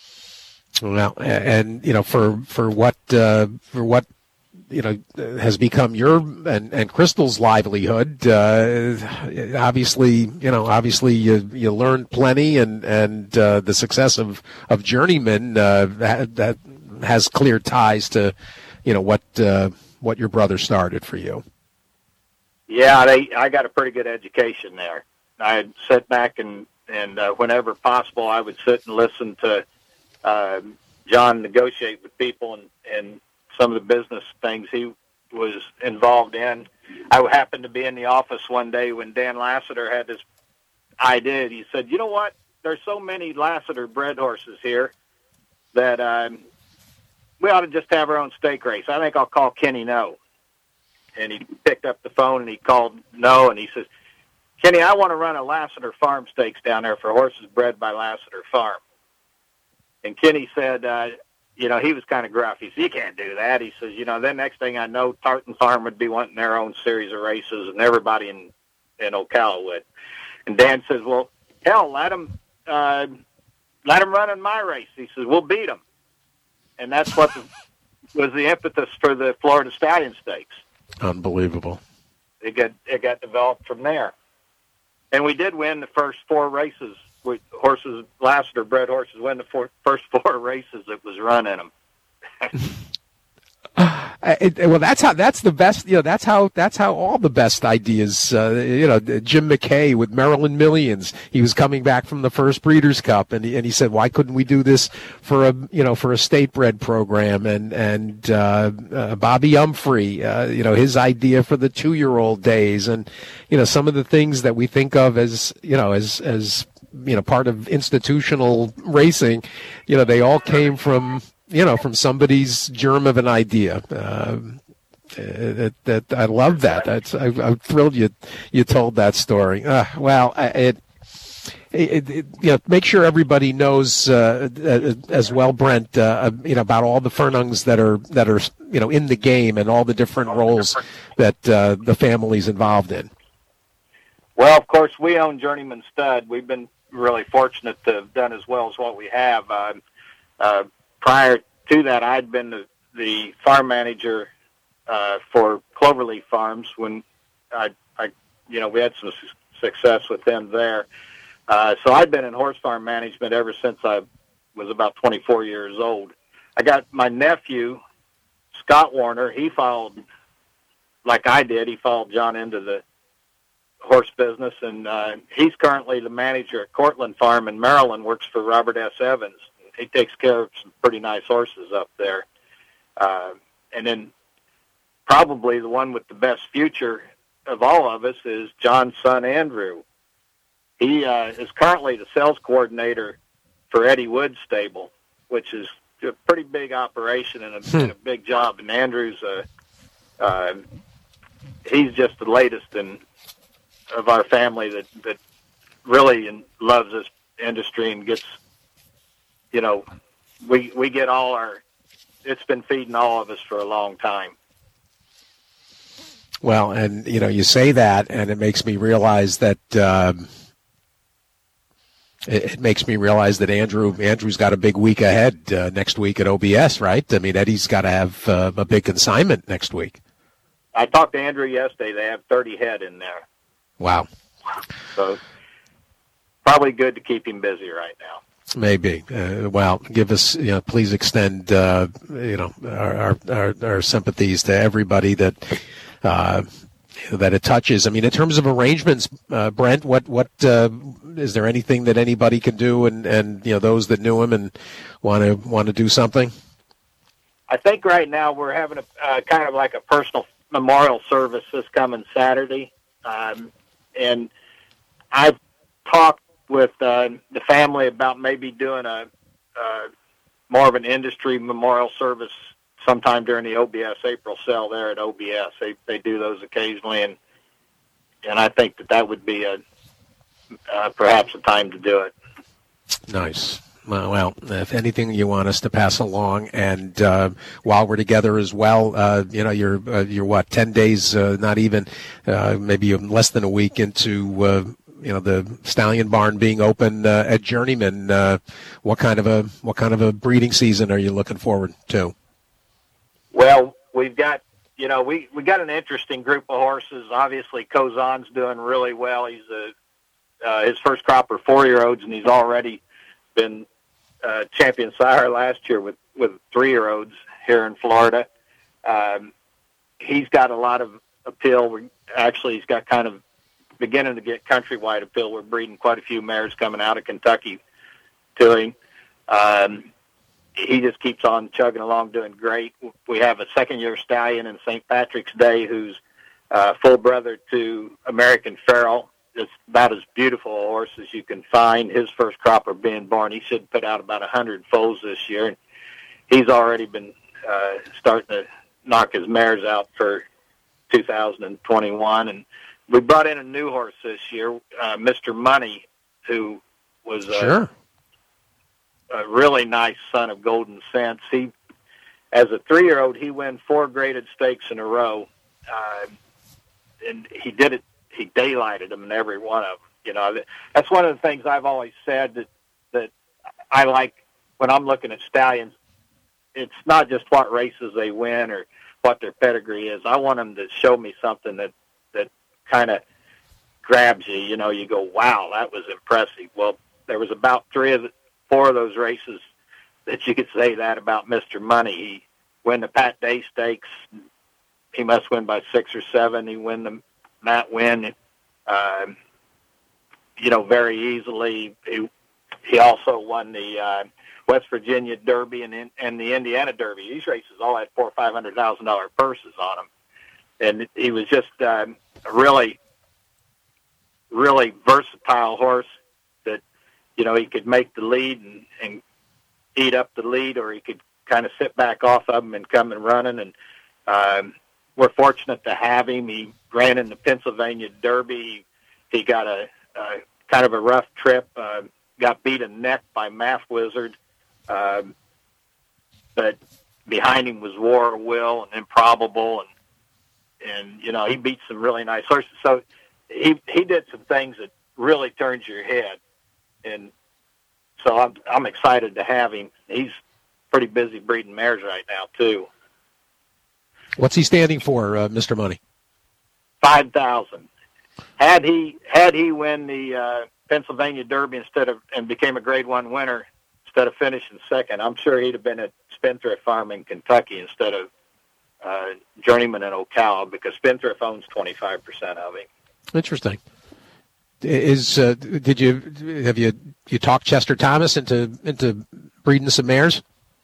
Well, and, you know, for, for what, uh, for what, you know, has become your and, and Crystal's livelihood, uh, obviously, you know, obviously you, you learned plenty, and, and, uh, the success of, of Journeyman, uh, that, that has clear ties to, you know, what, uh, what your brother started for you. Yeah, they, I got a pretty good education there. I'd sit back and, and, uh, whenever possible, I would sit and listen to, Uh, John negotiate with people and, and some of the business things he was involved in. I happened to be in the office one day when Dan Lassiter had this idea. He said, you know what? There's so many Lassiter bred horses here that um, we ought to just have our own stake race. I think I'll call Kenny No. And he picked up the phone and he called No, and he says, Kenny, I want to run a Lassiter Farm Stakes down there for horses bred by Lassiter Farm. And Kenny said, uh, you know, he was kind of gruff. He said, you can't do that. He says, you know, then next thing I know, Tartan Farm would be wanting their own series of races, and everybody in, in Ocala would. And Dan says, well, hell, let them, uh, let them run in my race. He says, we'll beat them. And that's what the, was the impetus for the Florida Stallion Stakes. Unbelievable. It got, it got developed from there. And we did win the first four races. With horses, Lassiter bred horses win the four, first four races that was run in them. uh, it, well, that's how. That's the best. You know, that's how. That's how all the best ideas. Uh, you know, Jim McKay with Maryland Millions. He was coming back from the first Breeders' Cup, and he, and he said, "Why couldn't we do this for a you know for a state bred program?" And and uh, uh, Bobby Humphrey, uh, you know, his idea for the two year old days, and you know some of the things that we think of as you know as as you know, part of institutional racing, you know, they all came from, you know, from somebody's germ of an idea. Uh, that, that I love that. That's, I, I'm thrilled you, you told that story. Uh, well, it, it, it, you know, make sure everybody knows, uh, as well, Brent, uh, you know, about all the Furnungs that are, that are, you know, in the game and all the different roles that, uh, the family's involved in. Well, of course, we own Journeyman Stud. We've been really fortunate to have done as well as what we have. Uh, uh, prior to that, I'd been the, the farm manager uh, for Cloverleaf Farms when I, I, you know, we had some su- success with them there. Uh, so I'd been in horse farm management ever since I was about twenty-four years old. I got my nephew, Scott Warner. He followed, like I did, he followed John into the horse business, and uh, he's currently the manager at Cortland Farm in Maryland, works for Robert S. Evans. He takes care of some pretty nice horses up there. Uh, and then probably the one with the best future of all of us is John's son, Andrew. He uh, is currently the sales coordinator for Eddie Wood's stable, which is a pretty big operation and a, hmm. and a big job. And Andrew's, uh, uh, he's just the latest in of our family that, that really loves this industry and gets, you know, we, we get all our, it's been feeding all of us for a long time. Well, and, you know, you say that and it makes me realize that, um, it, it makes me realize that Andrew, Andrew's got a big week ahead, uh, next week at O B S, right? I mean, Eddie's got to have uh, a big consignment next week. I talked to Andrew yesterday. They have thirty head in there. Wow. So probably good to keep him busy right now. Maybe. Uh, well, give us, you know, please extend, uh, you know, our, our, our sympathies to everybody that, uh, that it touches. I mean, in terms of arrangements, uh, Brent, what, what, uh, is there anything that anybody can do and, and, you know, those that knew him and want to, want to do something? I think right now we're having a, uh, kind of like a personal memorial service this coming Saturday. Um, and I've talked with uh, the family about maybe doing a, a more of an industry memorial service sometime during the O B S April sale there at O B S. They they do those occasionally, and and I think that that would be a uh, perhaps a time to do it. Nice. Well, well, if anything you want us to pass along, and uh, while we're together as well, uh, you know, you're uh, you're what ten days, uh, not even, uh, maybe less than a week into, uh, you know, the Stallion Barn being open uh, at Journeyman. Uh, what kind of a what kind of a breeding season are you looking forward to? Well, we've got you know we we got an interesting group of horses. Obviously, Kozan's doing really well. He's a uh, his first crop are four year olds, and he's already been Uh, champion sire last year with, with three-year-olds here in Florida. Um, he's got a lot of appeal. We're, actually, he's got kind of beginning to get countrywide appeal. We're breeding quite a few mares coming out of Kentucky to him. Um, he just keeps on chugging along, doing great. We have a second-year stallion in Saint Patrick's Day who's uh, full brother to American Pharoah. It's about as beautiful a horse as you can find. His first crop are being born. He should put out about one hundred foals this year. And he's already been uh, starting to knock his mares out for two thousand twenty-one. And we brought in a new horse this year, uh, Mister Money, who was a, sure. a really nice son of Golden Sense. He, as a three-year-old, he won four graded stakes in a row. Uh, and he did it. He daylighted them in every one of them. You know, that's one of the things I've always said that that I like when I'm looking at stallions. It's not just what races they win or what their pedigree is. I want them to show me something that that kind of grabs you. You know, you go, wow, that was impressive. Well, there was about three of the, four of those races that you could say that about Mister Money. He won the Pat Day Stakes. He must win by six or seven. He win the Matt win, uh, you know, very easily. He, he also won the uh, West Virginia Derby and, and the Indiana Derby. These races all had four or five hundred thousand dollar purses on them, and he was just uh, a really, really versatile horse. That you know he could make the lead and, and eat up the lead, or he could kind of sit back off of him and come and running. And um, we're fortunate to have him. He ran in the Pennsylvania Derby. He got a, a kind of a rough trip, uh, got beat a neck by Math Wizard. Um, but behind him was War Will and Improbable. And, and, you know, he beat some really nice horses. So he, he did some things that really turns your head. And so I'm, I'm excited to have him. He's pretty busy breeding mares right now, too. What's he standing for, uh, Mister Money? Five thousand. Had he had he win the uh, Pennsylvania Derby instead of and became a Grade One winner instead of finishing second, I'm sure he'd have been at Spendthrift Farm in Kentucky instead of uh, Journeyman in Ocala, because Spendthrift owns twenty-five percent of him. Interesting. Is uh, did you have you you talked Chester Thomas into into breeding some mares?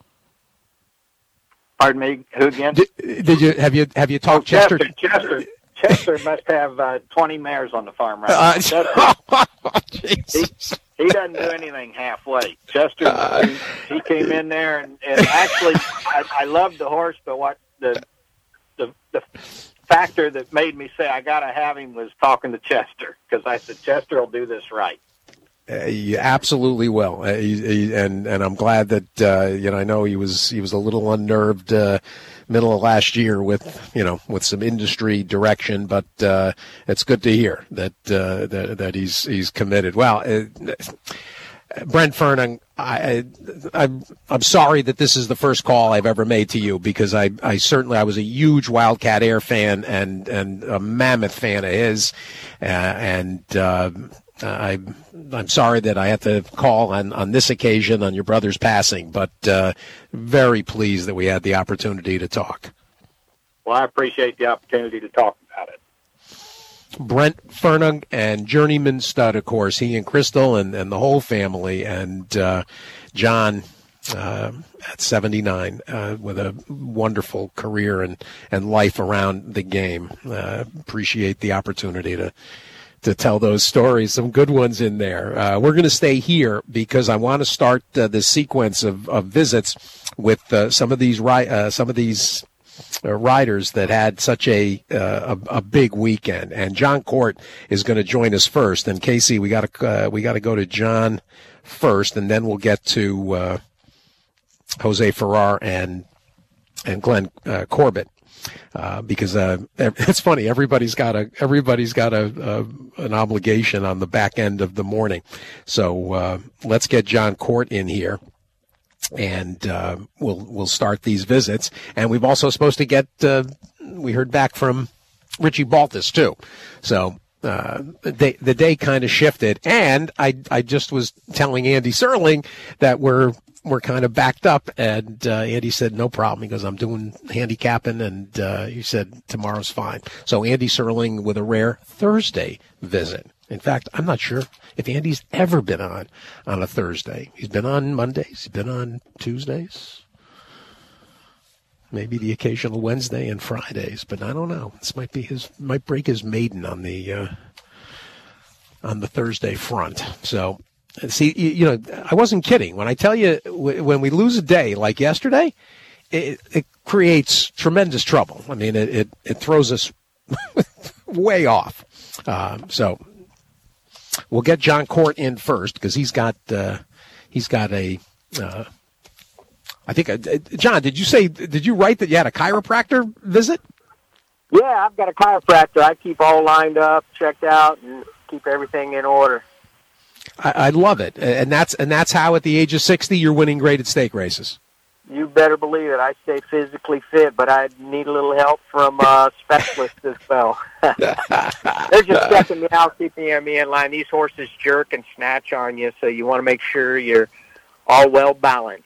Pardon me, who again? Did, did you have you have you talked oh, Chester? Chester? Chester, Chester must have uh, twenty mares on the farm right now. Uh, Chester, he, he doesn't do anything halfway. Chester, uh, he, he came in there and, and actually, I, I loved the horse, but what the the the factor that made me say I got to have him was talking to Chester, because I said Chester will do this right. Uh, you absolutely will, uh, he, he, and and I'm glad that uh, you know I know he was he was a little unnerved uh, middle of last year with you know with some industry direction, but uh, it's good to hear that uh, that, that he's he's committed. Well, uh, Brent Furning, I, I I'm I'm sorry that this is the first call I've ever made to you, because I I certainly I was a huge Wildcat Air fan and and a mammoth fan of his, uh, and. Uh, Uh, I, I'm sorry that I had to call on, on this occasion on your brother's passing, but uh, very pleased that we had the opportunity to talk. Well, I appreciate the opportunity to talk about it. Brent Furning and Journeyman Stud, of course, he and Crystal and, and the whole family, and uh, John uh, at seventy-nine uh, with a wonderful career and, and life around the game. Uh, appreciate the opportunity to to tell those stories. Some good ones in there. Uh, we're going to stay here because I want to start uh, this sequence of, of visits with uh, some of these ri- uh, some of these uh, riders that had such a, uh, a a big weekend. And Jon Court is going to join us first. And Casey, we got to uh, we got to go to Jon first, and then we'll get to uh, Jose Farrar and and Glenn uh, Corbett. Uh, because uh, it's funny, everybody's got a everybody's got a, a an obligation on the back end of the morning. So uh, let's get Jon Court in here, and uh, we'll we'll start these visits. And we've also supposed to get uh, we heard back from Richie Baltas too. So uh, the day the day kind of shifted, and I I just was telling Andy Serling that we're. We're kind of backed up, and uh, Andy said, no problem. He goes, I'm doing handicapping, and uh, he said, tomorrow's fine. So Andy Serling with a rare Thursday visit. In fact, I'm not sure if Andy's ever been on on a Thursday. He's been on Mondays. He's been on Tuesdays. Maybe the occasional Wednesday and Fridays, but I don't know. This might be his, might break his maiden on the uh, on the Thursday front. So. See, you know, I wasn't kidding. When I tell you, when we lose a day like yesterday, it, it creates tremendous trouble. I mean, it, it, it throws us way off. Um, so we'll get Jon Court in first because he's got uh, he's got a. Uh, I think, uh, John, did you say, did you write that you had a chiropractor visit? Yeah, I've got a chiropractor. I keep all lined up, checked out, and keep everything in order. I, I love it, and that's and that's how at the age of sixty you're winning graded stake races. You better believe it. I stay physically fit, but I need a little help from uh, specialists as well. They're just checking me out, keeping me in line. These horses jerk and snatch on you, so you want to make sure you're all well balanced.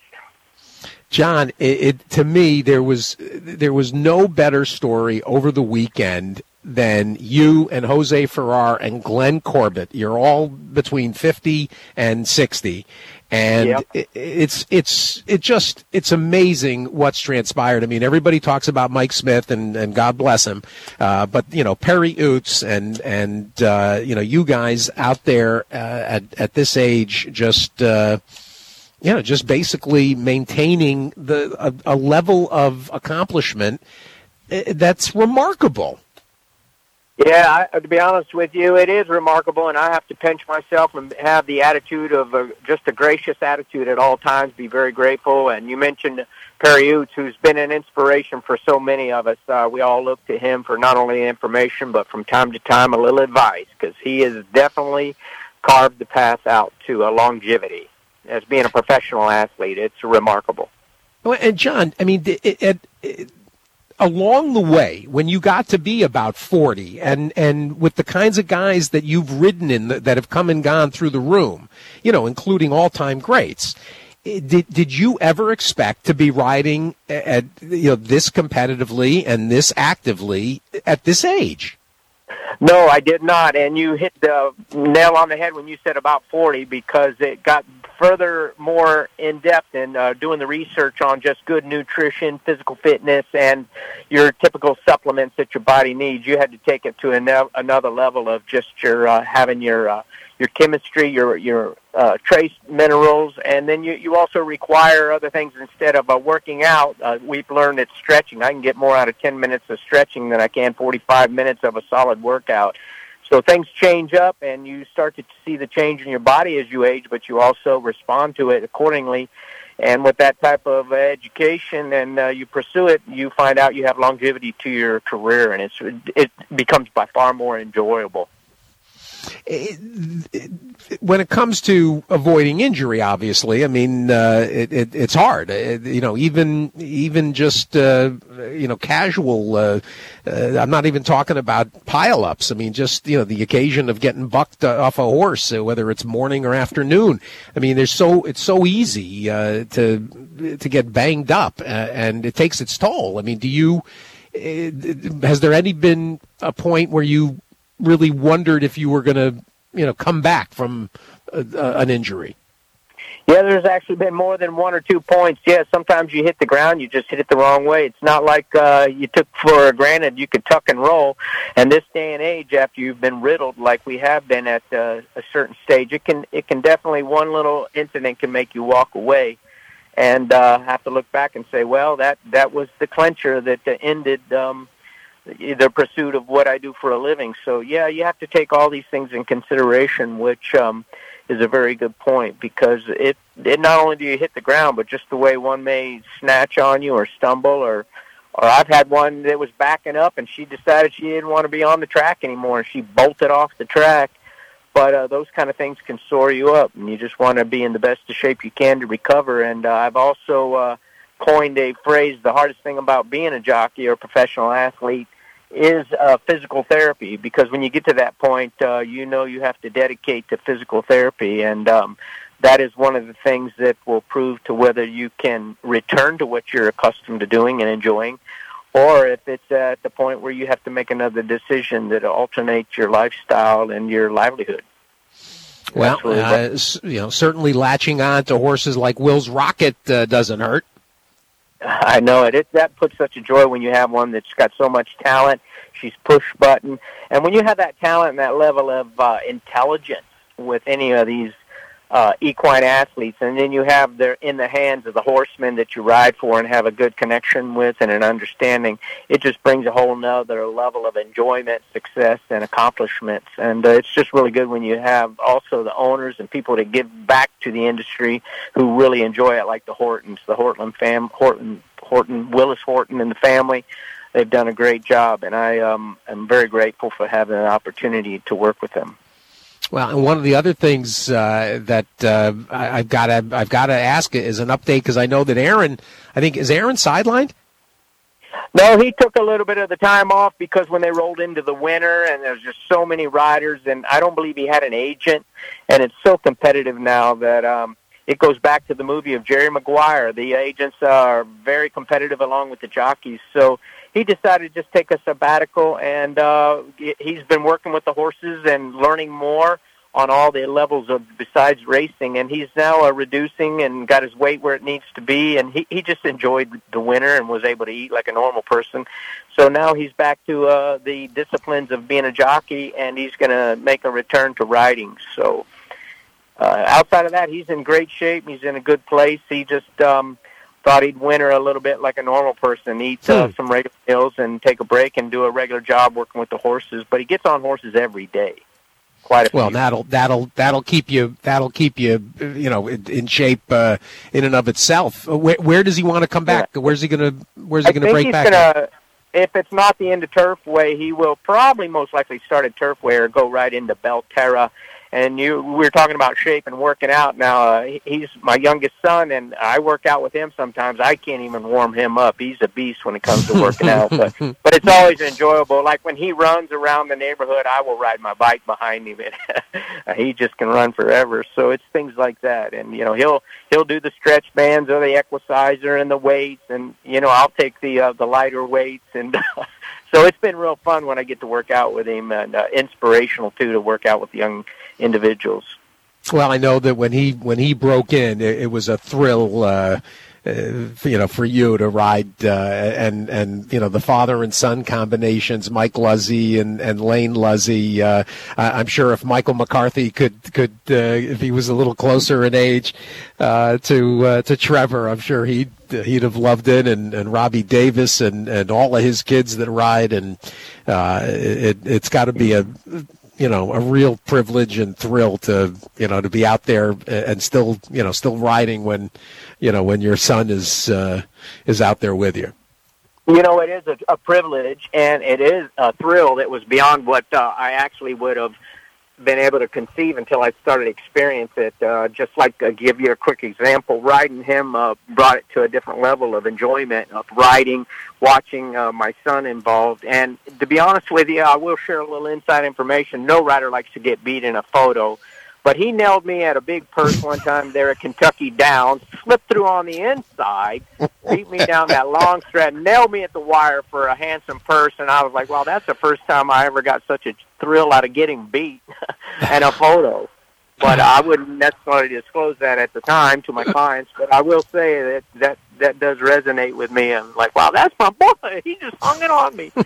John, it, it to me there was there was no better story over the weekend than you and Jose Farrar and Glenn Corbett. You're all between fifty and sixty. And yep. it, it's it's it just it's amazing what's transpired. I mean, everybody talks about Mike Smith and, and God bless him, uh, but you know Perry Oots and and uh, you know you guys out there uh, at at this age just uh, you know just basically maintaining the a, a level of accomplishment that's remarkable. Yeah, I, to be honest with you, it is remarkable, and I have to pinch myself and have the attitude of a, just a gracious attitude at all times, be very grateful. And you mentioned Perry Oots, who's been an inspiration for so many of us. Uh, we all look to him for not only information, but from time to time a little advice, because he has definitely carved the path out to a longevity. As being a professional athlete, it's remarkable. Well, and John, I mean, it, it, it, along the way, when you got to be about forty, and, and with the kinds of guys that you've ridden in the, that have come and gone through the room, you know, including all-time greats, did did you ever expect to be riding at you know this competitively and this actively at this age? No, I did not. And you hit the nail on the head when you said about forty, because it got further more in-depth in uh, doing the research on just good nutrition, physical fitness, and your typical supplements that your body needs. You had to take it to an- another level of just your uh, having your uh, your chemistry, your your uh, trace minerals, and then you, you also require other things instead of uh, working out. Uh, we've learned that stretching, I can get more out of ten minutes of stretching than I can forty-five minutes of a solid workout. So things change up, and you start to see the change in your body as you age, but you also respond to it accordingly. And with that type of education, and uh, you pursue it, you find out you have longevity to your career, and it's it becomes by far more enjoyable. It, it, when it comes to avoiding injury, obviously, I mean, uh, it, it, it's hard. It, you know, even even just uh, you know casual. Uh, uh, I'm not even talking about pile-ups. I mean, just you know the occasion of getting bucked uh, off a horse, uh, whether it's morning or afternoon. I mean, there's so it's so easy uh, to to get banged up, uh, and it takes its toll. I mean, do you? Uh, has there any been a point where you really wondered if you were going to, you know, come back from uh, uh, an injury? Yeah, there's actually been more than one or two points. Yeah, sometimes you hit the ground, you just hit it the wrong way. It's not like uh, you took for granted you could tuck and roll. And this day and age, after you've been riddled like we have been at uh, a certain stage, it can it can definitely, one little incident can make you walk away and uh, have to look back and say, well, that, that was the clincher that uh, ended um, the pursuit of what I do for a living. So, yeah, you have to take all these things in consideration, which um, – is a very good point, because it, it not only do you hit the ground, but just the way one may snatch on you or stumble, or or I've had one that was backing up and she decided she didn't want to be on the track anymore and she bolted off the track. But uh, those kind of things can soar you up, and you just want to be in the best of shape you can to recover. And uh, I've also uh, coined a phrase, the hardest thing about being a jockey or a professional athlete is uh, physical therapy, because when you get to that point, uh, you know you have to dedicate to physical therapy, and um, that is one of the things that will prove to whether you can return to what you're accustomed to doing and enjoying, or if it's at the point where you have to make another decision that alternates your lifestyle and your livelihood. Well, uh, you know, certainly latching on to horses like Will's Rocket uh, doesn't hurt. I know it. it. That puts such a joy when you have one that's got so much talent. She's push button. And when you have that talent and that level of uh, intelligence with any of these uh, equine athletes, and then you have their in the hands of the horsemen that you ride for and have a good connection with and an understanding, it just brings a whole nother level of enjoyment, success, and accomplishments. And uh, it's just really good when you have also the owners and people that give back to the industry who really enjoy it, like the Hortons, the Horton fam, Horton, Horton, Willis Horton and the family. They've done a great job, and I um, am very grateful for having an opportunity to work with them. Well, and one of the other things uh, that uh, I, I've got to I've got to ask is an update, because I know that Aaron, I think, is Aaron sidelined? No, he took a little bit of the time off because when they rolled into the winter and there's just so many riders, and I don't believe he had an agent, and it's so competitive now that um, it goes back to the movie of Jerry Maguire. The agents are very competitive along with the jockeys, so he decided to just take a sabbatical, and uh, he's been working with the horses and learning more on all the levels of besides racing, and he's now uh, reducing and got his weight where it needs to be, and he, he just enjoyed the winter and was able to eat like a normal person. So now he's back to uh, the disciplines of being a jockey, and he's going to make a return to riding. So uh, outside of that, he's in great shape. He's in a good place. He just um, thought he'd winter a little bit like a normal person, eat uh, some regular meals and take a break and do a regular job working with the horses. But he gets on horses every day. Quite a well, few. that'll that'll that'll keep you that'll keep you you know in, in shape uh, in and of itself. Where, where does he want to come back? Yeah. Where's he gonna Where's he I gonna think break he's back? Gonna, if it's not the end of Turfway, he will probably most likely start at Turfway or go right into Belterra. And you, we were talking about shape and working out. Now, uh, he's my youngest son, and I work out with him sometimes. I can't even warm him up. He's a beast when it comes to working out. But, but it's always enjoyable. Like when he runs around the neighborhood, I will ride my bike behind him. And he just can run forever. So it's things like that. And, you know, he'll he'll do the stretch bands or the equicizer and the weights. And, you know, I'll take the, uh, the lighter weights. And so it's been real fun when I get to work out with him, and uh, inspirational, too, to work out with young individuals. Well, I know that when he when he broke in, it, it was a thrill, uh, uh, you know, for you to ride, uh, and and you know the father and son combinations, Mike Luzzy and, and Lane Luzzy. Uh, I'm sure if Michael McCarthy could could uh, if he was a little closer in age uh, to uh, to Trevor, I'm sure he'd he'd have loved it, and, and Robbie Davis and, and all of his kids that ride, and uh, it it's got to be a you know, a real privilege and thrill to, you know, to be out there and still, you know, still riding when, you know, when your son is, uh, is out there with you. You know, it is a, a privilege, and it is a thrill that was beyond what uh, I actually would have been able to conceive until I started to experience it. Uh, just like, uh, give you a quick example, riding him uh, brought it to a different level of enjoyment of riding, watching uh, my son involved. And to be honest with you, I will share a little inside information. No rider likes to get beat in a photo, but he nailed me at a big purse one time there at Kentucky Downs, slipped through on the inside, beat me down that long stretch, nailed me at the wire for a handsome purse, and I was like, well, that's the first time I ever got such a thrill out of getting beat and a photo. But but I wouldn't necessarily disclose that at the time to my clients. But I will say that that, that does resonate with me. I'm like, wow, that's my boy. He just hung it on me.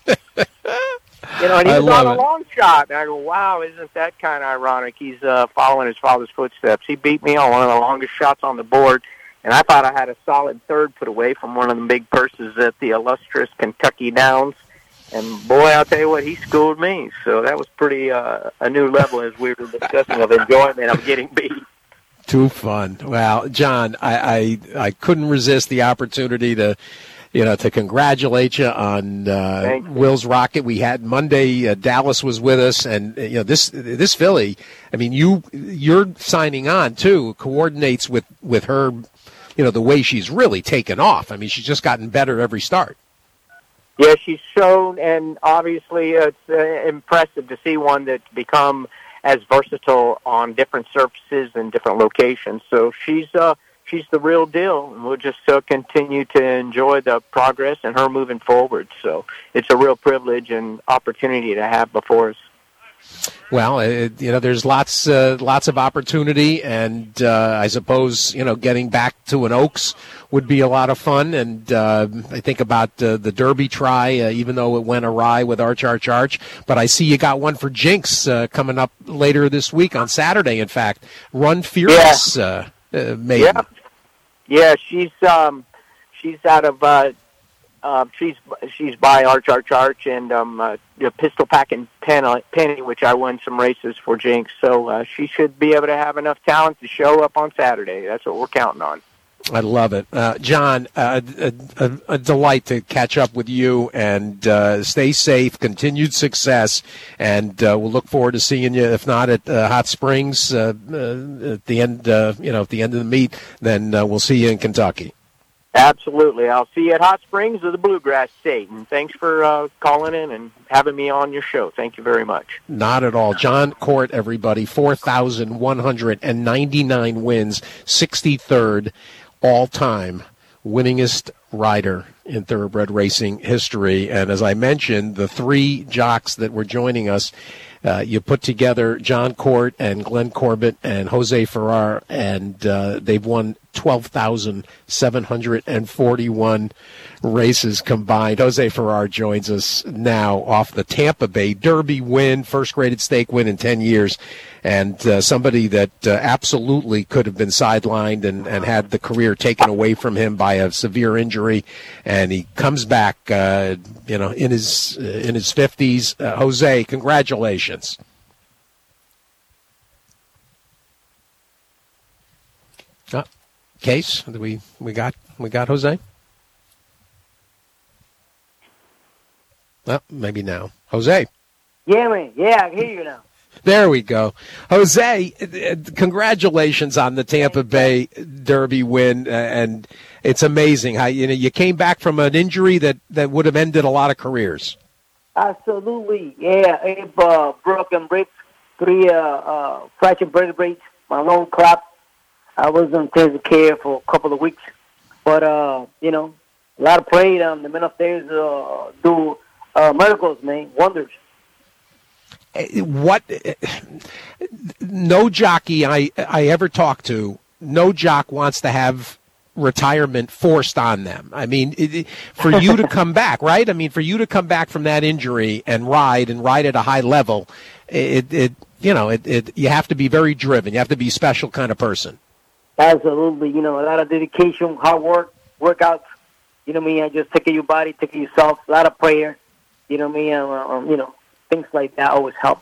You know, and he I was on a love it. long shot. And I go, wow, isn't that kind of ironic? He's uh, following his father's footsteps. He beat me on one of the longest shots on the board, and I thought I had a solid third put away from one of the big purses at the illustrious Kentucky Downs. And, boy, I'll tell you what, he schooled me. So that was pretty uh, a new level, as we were discussing, of enjoyment of getting beat. Too fun. Well, John, I, I, I couldn't resist the opportunity to, you know, to congratulate you on uh, Thank you. Will's Rocket. We had Monday. Uh, Dallas was with us, and uh, you know this this filly. I mean, you you're signing on too. Coordinates with with her. You know the way she's really taken off. I mean, she's just gotten better every start. Yeah, she's shown, and obviously it's uh, impressive to see one that's become as versatile on different surfaces and different locations. So she's uh, she's the real deal, and we'll just uh, continue to enjoy the progress and her moving forward. So it's a real privilege and opportunity to have before us. Well, it, you know, there's lots, uh, lots of opportunity, and uh, I suppose you know, getting back to an Oaks would be a lot of fun. And uh, I think about uh, the Derby try, uh, even though it went awry with Arch, Arch, Arch. But I see you got one for Jinx uh, coming up later this week on Saturday. In fact, Run Fearless, yeah. uh, uh, maiden. Yeah, yeah, she's um, she's out of. Uh, Uh, she's she's by Arch Arch Arch and um, uh, the Pistol Packing Penny, Penny, which I won some races for Jinx. So uh, she should be able to have enough talent to show up on Saturday. That's what we're counting on. I love it. Uh, John, uh, a, a, a delight to catch up with you, and uh, stay safe, continued success, and uh, we'll look forward to seeing you, if not at uh, Hot Springs uh, uh, at the end, uh, you know, at the end of the meet, then uh, we'll see you in Kentucky. Absolutely. I'll see you at Hot Springs or the Bluegrass State. And thanks for uh, calling in and having me on your show. Thank you very much. Not at all. John Court, everybody, four thousand one hundred ninety-nine wins, sixty-third all-time winningest rider in thoroughbred racing history. And as I mentioned, the three jocks that were joining us, Uh, you put together John Court and Glenn Corbett and Jose Ferrar, and uh, they've won twelve thousand seven hundred forty-one races combined. Jose Ferrar joins us now off the Tampa Bay Derby win, first graded stake win in ten years, and uh, somebody that uh, absolutely could have been sidelined and, and had the career taken away from him by a severe injury, and he comes back, uh, you know, in his uh, in his fifties. Uh, Jose, congratulations. Uh, Case, we we got we got Jose. Well, maybe now, Jose. Yeah, man. Yeah, I can hear you now. There we go. Jose, congratulations on the Tampa Bay Derby win, and it's amazing how you know you came back from an injury that, that would have ended a lot of careers. Absolutely, yeah. I have uh, broken ribs, three uh, uh, fractured vertebrae, my lung clap. I was in intensive care for a couple of weeks, but uh, you know, a lot of prayer. Um, the men upstairs uh, do uh, miracles, man, wonders. What? No jockey I I ever talk to, no jock wants to have retirement forced on them. I mean, it, for you to come back, right? I mean, for you to come back from that injury and ride and ride at a high level, it it you know it, it you have to be very driven. You have to be a special kind of person. Absolutely, you know, a lot of dedication, hard work, workouts. You know what I mean? I just take care of your body, take care of yourself. A lot of prayer. You know what I mean? Um, um, you know. Things like that always help.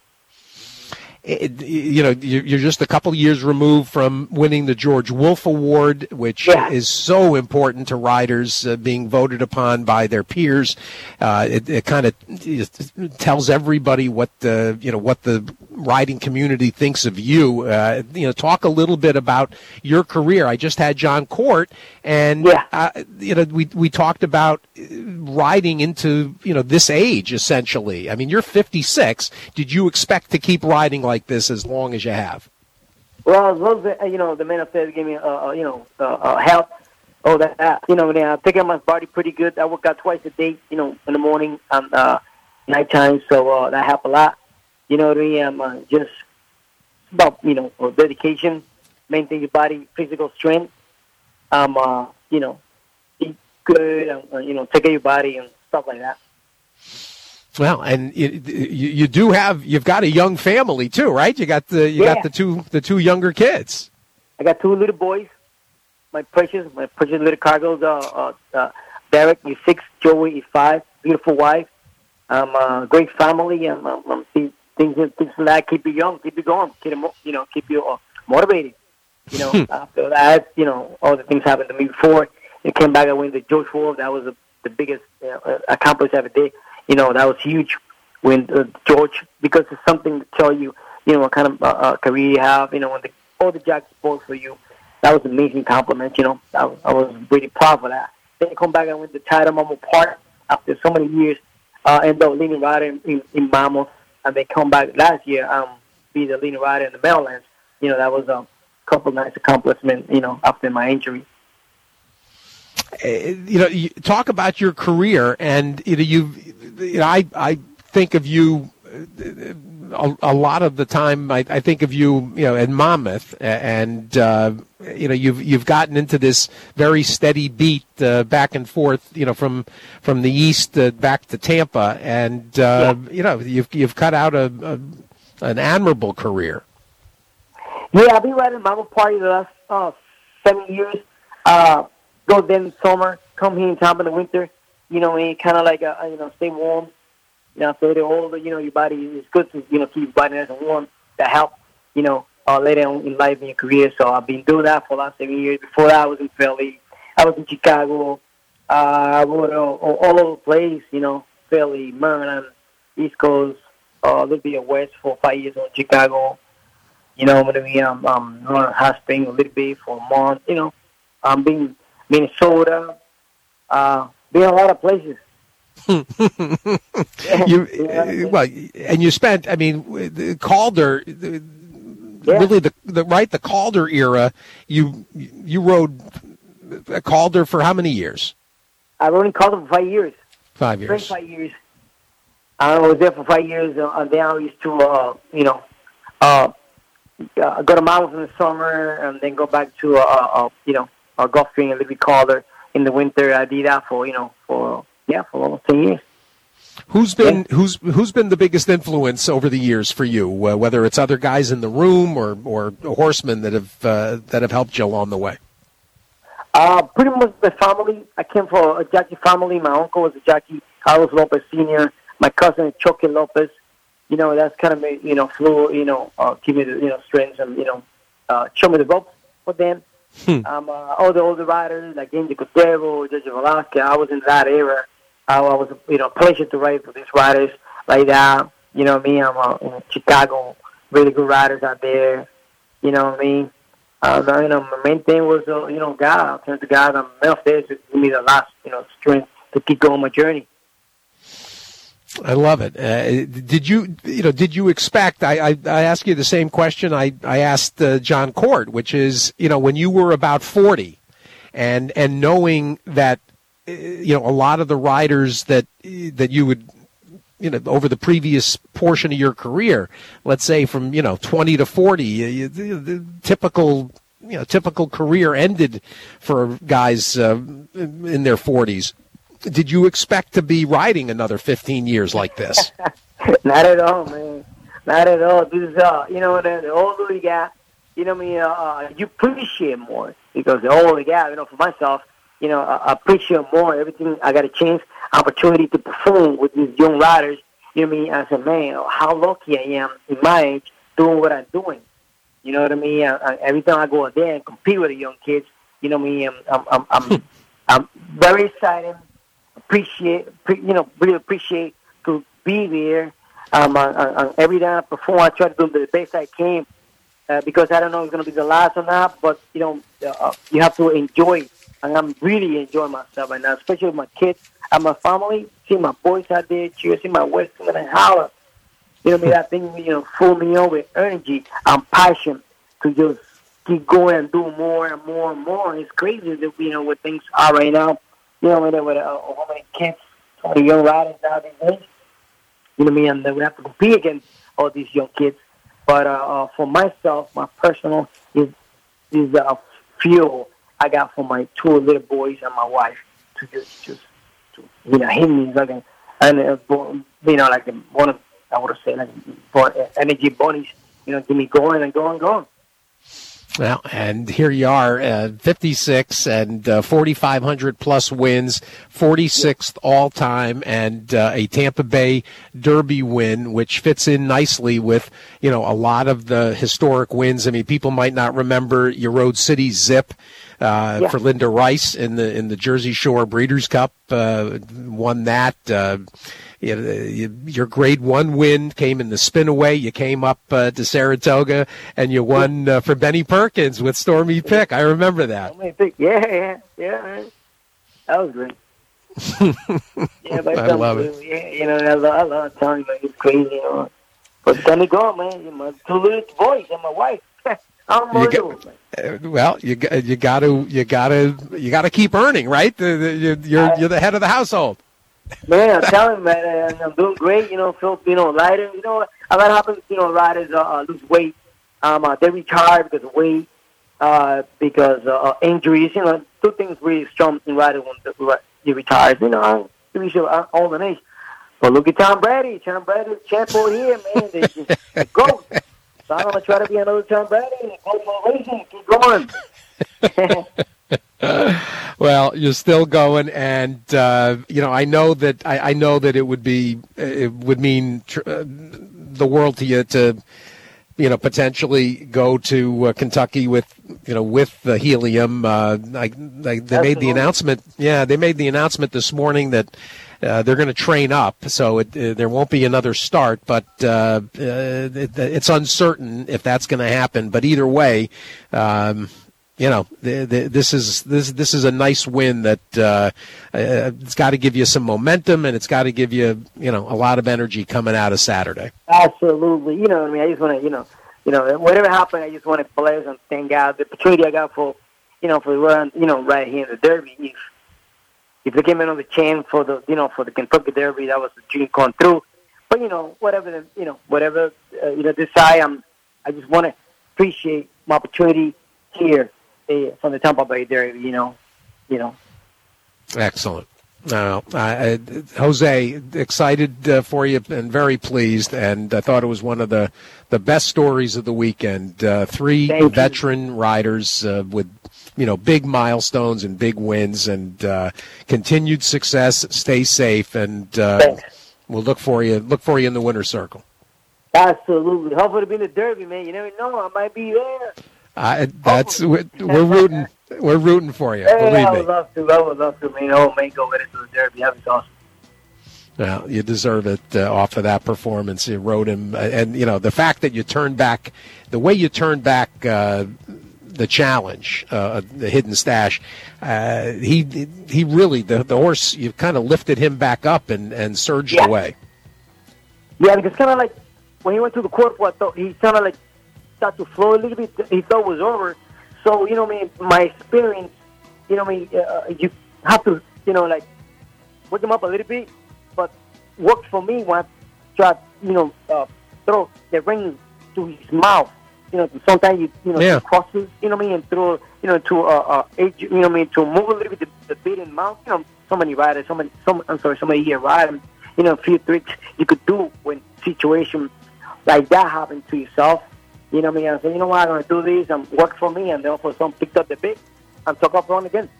It, you know, you're just a couple years removed from winning the George Wolf Award, which yeah. is so important to riders uh, being voted upon by their peers. Uh, it it kind of tells everybody what the you know what the riding community thinks of you. Uh, you know, talk a little bit about your career. I just had John Court, and yeah. uh, you know, we we talked about riding into you know this age essentially. I mean, you're fifty-six. Did you expect to keep riding like this as long as you have? Well, as long as, you know, the men upstairs gave me, uh, you know, uh, uh, help. Oh, that, that, you know, I take care of my body pretty good. I work out twice a day, you know, in the morning and uh, nighttime, so uh, that helped a lot. You know what I mean? I'm uh, just about, you know, dedication, maintain your body, physical strength, um, uh, you know, eat good, and, uh, you know, take care of your body and stuff like that. Well, and you, you do have, you've got a young family too, right? You got the, you yeah. got the two, the two younger kids. I got two little boys, my precious, my precious little cargos. Uh, uh, uh, Derek is six, Joey is five. Beautiful wife, um, uh, great family, and um, um, things, things like that. Keep you young, keep you going, keep you, you know, keep you uh, motivated. You know, after that, you know, all the things happened to me before. It came back. I went to George Ford. That was a, the biggest you know, accomplishment I ever did. You know, that was huge when uh, George, because it's something to tell you, you know, what kind of uh, uh, career you have. You know, when the, all the jockeys spoke for you, that was an amazing compliment. You know, I, I was really proud of that. Then I come back. I went to Title Mammoth Park after so many years. Uh, ended up leading rider in, in, in Mammoth, and they come back last year. Um, be the leading rider in the Meadowlands. You know, that was a um, couple nice accomplishments. You know, after my injury. Uh, you know, you talk about your career, and you know, you've. You know, I I think of you a, a lot of the time. I, I think of you, you know, in Monmouth, and uh, you know, you've you've gotten into this very steady beat uh, back and forth. You know, from from the east uh, back to Tampa, and uh, yeah. you know, you've you've cut out a, a an admirable career. Yeah, I've been riding Monmouth Party the last uh, seven years. Uh, go then in summer, come here in Tampa in the winter. You know, and kind of like, uh, you know, stay warm. You know, so the older, you know, your body is good to, you know, keep your body nice and warm. That helps, you know, uh, later on in life in your career. So I've been doing that for the last seven years. Before that, I was in Philly. I was in Chicago. Uh, I rode all, all over the place, you know, Philly, Maryland, East Coast, uh, a little bit of West for five years on Chicago. You know, I'm going to be um, um, running Hot Spring a little bit for a month. You know, I'm being Minnesota. Uh, Been a lot of places. you, uh, well, and you spent. I mean, the Calder, the, yeah. really the, the right the Calder era. You you rode a Calder for how many years? I rode in Calder for five years. Five years. Five years. I was there for five years, uh, and then I used to, uh, you know, uh, uh, go to Monmouth in the summer, and then go back to, uh, uh, you know, uh, Gulfstream and Libby Calder. In the winter, I did that for you know for yeah for almost ten years. Who's been yeah. who's who's been the biggest influence over the years for you? Uh, whether it's other guys in the room or or horsemen that have uh, that have helped you along the way. Uh, pretty much the family. I came from a jockey family. My uncle was a jockey, Carlos Lopez Senior My cousin Choque Lopez. You know that's kind of made, you know flew you know uh, give me the you know strengths and you know uh, show me the ropes for them. Hmm. Um, uh, all the older riders like Andy Cordero, George Velasquez, I was in that era. I, I was, you know, pleasure to ride for these riders like that. You know what I mean? I'm uh, in Chicago, really good riders out there. You know what I mean? Uh, you know, my main thing was, uh, you know, God. I turned to God. I'm enough there to give me the last, you know, strength to keep going my journey. I love it. Uh, did you, you know, did you expect, I, I, I asked you the same question I, I asked uh, John Court, which is, you know, when you were about forty and, and knowing that, uh, you know, a lot of the riders that, that you would, you know, over the previous portion of your career, let's say from, you know, twenty to forty, you, the, the typical, you know, typical career ended for guys uh, in their forties. Did you expect to be riding another fifteen years like this? Not at all, man. Not at all. This is, uh, you know, the, the older you get, you know, I mean, uh, uh, you appreciate more because the older you get, you know, for myself, you know, I appreciate more everything. I got a chance, opportunity to perform with these young riders. You know what I mean? I said, man, how lucky I am in my age doing what I'm doing. You know what I mean? I, I, every time I go out there and compete with the young kids, you know what I mean? I'm, I'm, I'm, I'm, I'm very excited. Appreciate, you know, really appreciate to be there. Um, on, on every time I perform, I try to do the best I can uh, because I don't know if it's going to be the last or not. But you know, uh, you have to enjoy, and I'm really enjoying myself right now, especially with my kids and my family. See my boys out there, cheer, see my Western and holler. You know, what I mean, that thing, you know, fill me up with energy and passion to just keep going and do more and more and more. It's crazy that you know where things are right now. You know, with, with uh, how many kids, how many young riders nowadays, you know what I mean? And we have to compete against all these young kids. But uh, uh, for myself, my personal is is uh, fuel I got for my two little boys and my wife to just just to you know hit me like a, and uh, you know like one of I would say like for energy bunnies, you know, give me going and going and going. Well, and here you are, uh, fifty-six and uh, forty-five hundred plus wins, forty-sixth all-time, and uh, a Tampa Bay Derby win, which fits in nicely with, you know, a lot of the historic wins. I mean, people might not remember your Road City Zip uh, yeah. for Linda Rice in the in the Jersey Shore Breeders' Cup, uh, won that. Uh, You know, your grade one win came in the spin-away. You came up uh, to Saratoga, and you won uh, for Benny Perkins with Stormy Pick. I remember that. Yeah, yeah, yeah. That was great. yeah, but I love it. Yeah, you know, I love, I love telling you, it's crazy, you know. But then you go, man. You my two little boys and my wife. I'm you got, Well, you you got to you got to you got to keep earning, right? The, the, you're you're the head of the household. Man, I'm telling you, man, I'm doing great. You know, feel you know lighter. You know, a lot happens. You know, riders uh, lose weight. Um, uh, they retire because of weight, uh, because uh, injuries. You know, two things really strong in riding when you retire. You know, to be sure, older age. But look at Tom Brady. Tom Brady, champ over here, man. They just they go. So I'm gonna try to be another Tom Brady and go for a racing. Keep going. Well, you're still going, and uh, you know I know that I, I know that it would be it would mean tr- uh, the world to you to you know potentially go to uh, Kentucky with you know with the helium. Uh, like, like they made the announcement. Yeah, they made the announcement this morning that uh, they're going to train up, so it, uh, there won't be another start. But uh, uh, it, it's uncertain if that's going to happen. But either way. Um, You know, the, the, this is this this is a nice win that uh, uh, it's got to give you some momentum, and it's got to give you you know a lot of energy coming out of Saturday. Absolutely, you know what I mean. I just want to you know you know whatever happened, I just want to bless and thank God the opportunity I got for you know for run you know right here in the Derby. If if they gave me another chance for the you know for the Kentucky Derby, that was a dream come true. But you know whatever the, you know whatever uh, you know decide, I'm I just want to appreciate my opportunity here. From the Tampa Bay Derby, you know, you know. Excellent. Uh, I, Jose, excited uh, for you and very pleased, and I thought it was one of the, the best stories of the weekend. Uh, three Thank veteran you. riders uh, with, you know, big milestones and big wins, and uh, continued success. Stay safe, and uh, we'll look for you. Look for you in the winner's circle. Absolutely. Hopefully, to be in the Derby, man. You never know. I might be there. Uh, that's we're, we're rooting. We're rooting for you. Hey, believe I would me. love to. I would love to. Man, oh man, go with it to the Derby. That was awesome. Well, you deserve it uh, off of that performance. You rode him, and you know the fact that you turned back, the way you turned back uh, the challenge, uh, the Hidden Stash. Uh, he he really the the horse. You kind of lifted him back up and, and surged yeah. away. Yeah, because kind of like when he went to the court, I thought he kind of like. Start to flow a little bit. He thought it was over. So, you know what I mean? My experience, you know what I mean? Uh, you have to, you know, like, wake him up a little bit. But worked for me when I tried, you know, uh, throw the ring to his mouth. You know, sometimes you, you know, yeah. crosses, you know what I mean? And throw, you know, to, uh, uh, age, you know what I mean? To move a little bit the, the bit in the mouth. You know, so many riders, so many, some, I'm sorry, so many here ride. You know, a few tricks you could do when situation like that happen to yourself. You know what I mean? I said, you know what, I'm going to do this and work for me. And then for some picked up the big and took off run again.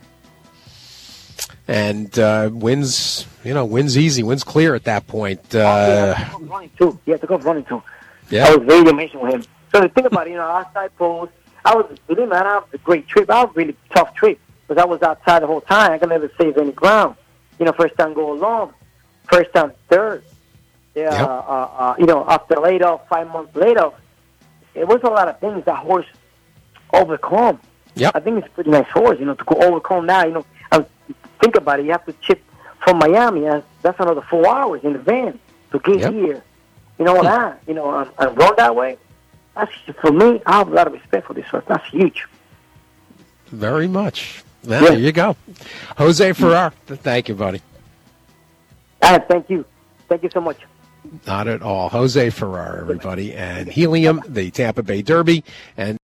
And uh, wins, you know, wins easy, wins clear at that point. Uh, oh, yeah, took off running too. Yeah, took off running too. Yeah. I was very amazing with him. So the thing about it, you know, outside post, I was, believe me, I had a great trip. I was a really tough trip because I was outside the whole time. I could never save any ground. You know, first time go along, first time third. Yeah, yep. uh, uh, you know, after later, five months later, it was a lot of things that horse overcome. Yep. I think it's a pretty nice horse, you know, to go overcome now. You know, I think about it. You have to chip from Miami. That's another four hours in the van to get yep. here. You know what I, you know, and, and run that way. That's, for me, I have a lot of respect for this horse. That's huge. Very much. Well, yeah. There you go. Jose Ferrer, thank you, buddy. Uh, thank you. Thank you so much. Not at all. Jose Ferrer, everybody, and Helium, the Tampa Bay Derby, and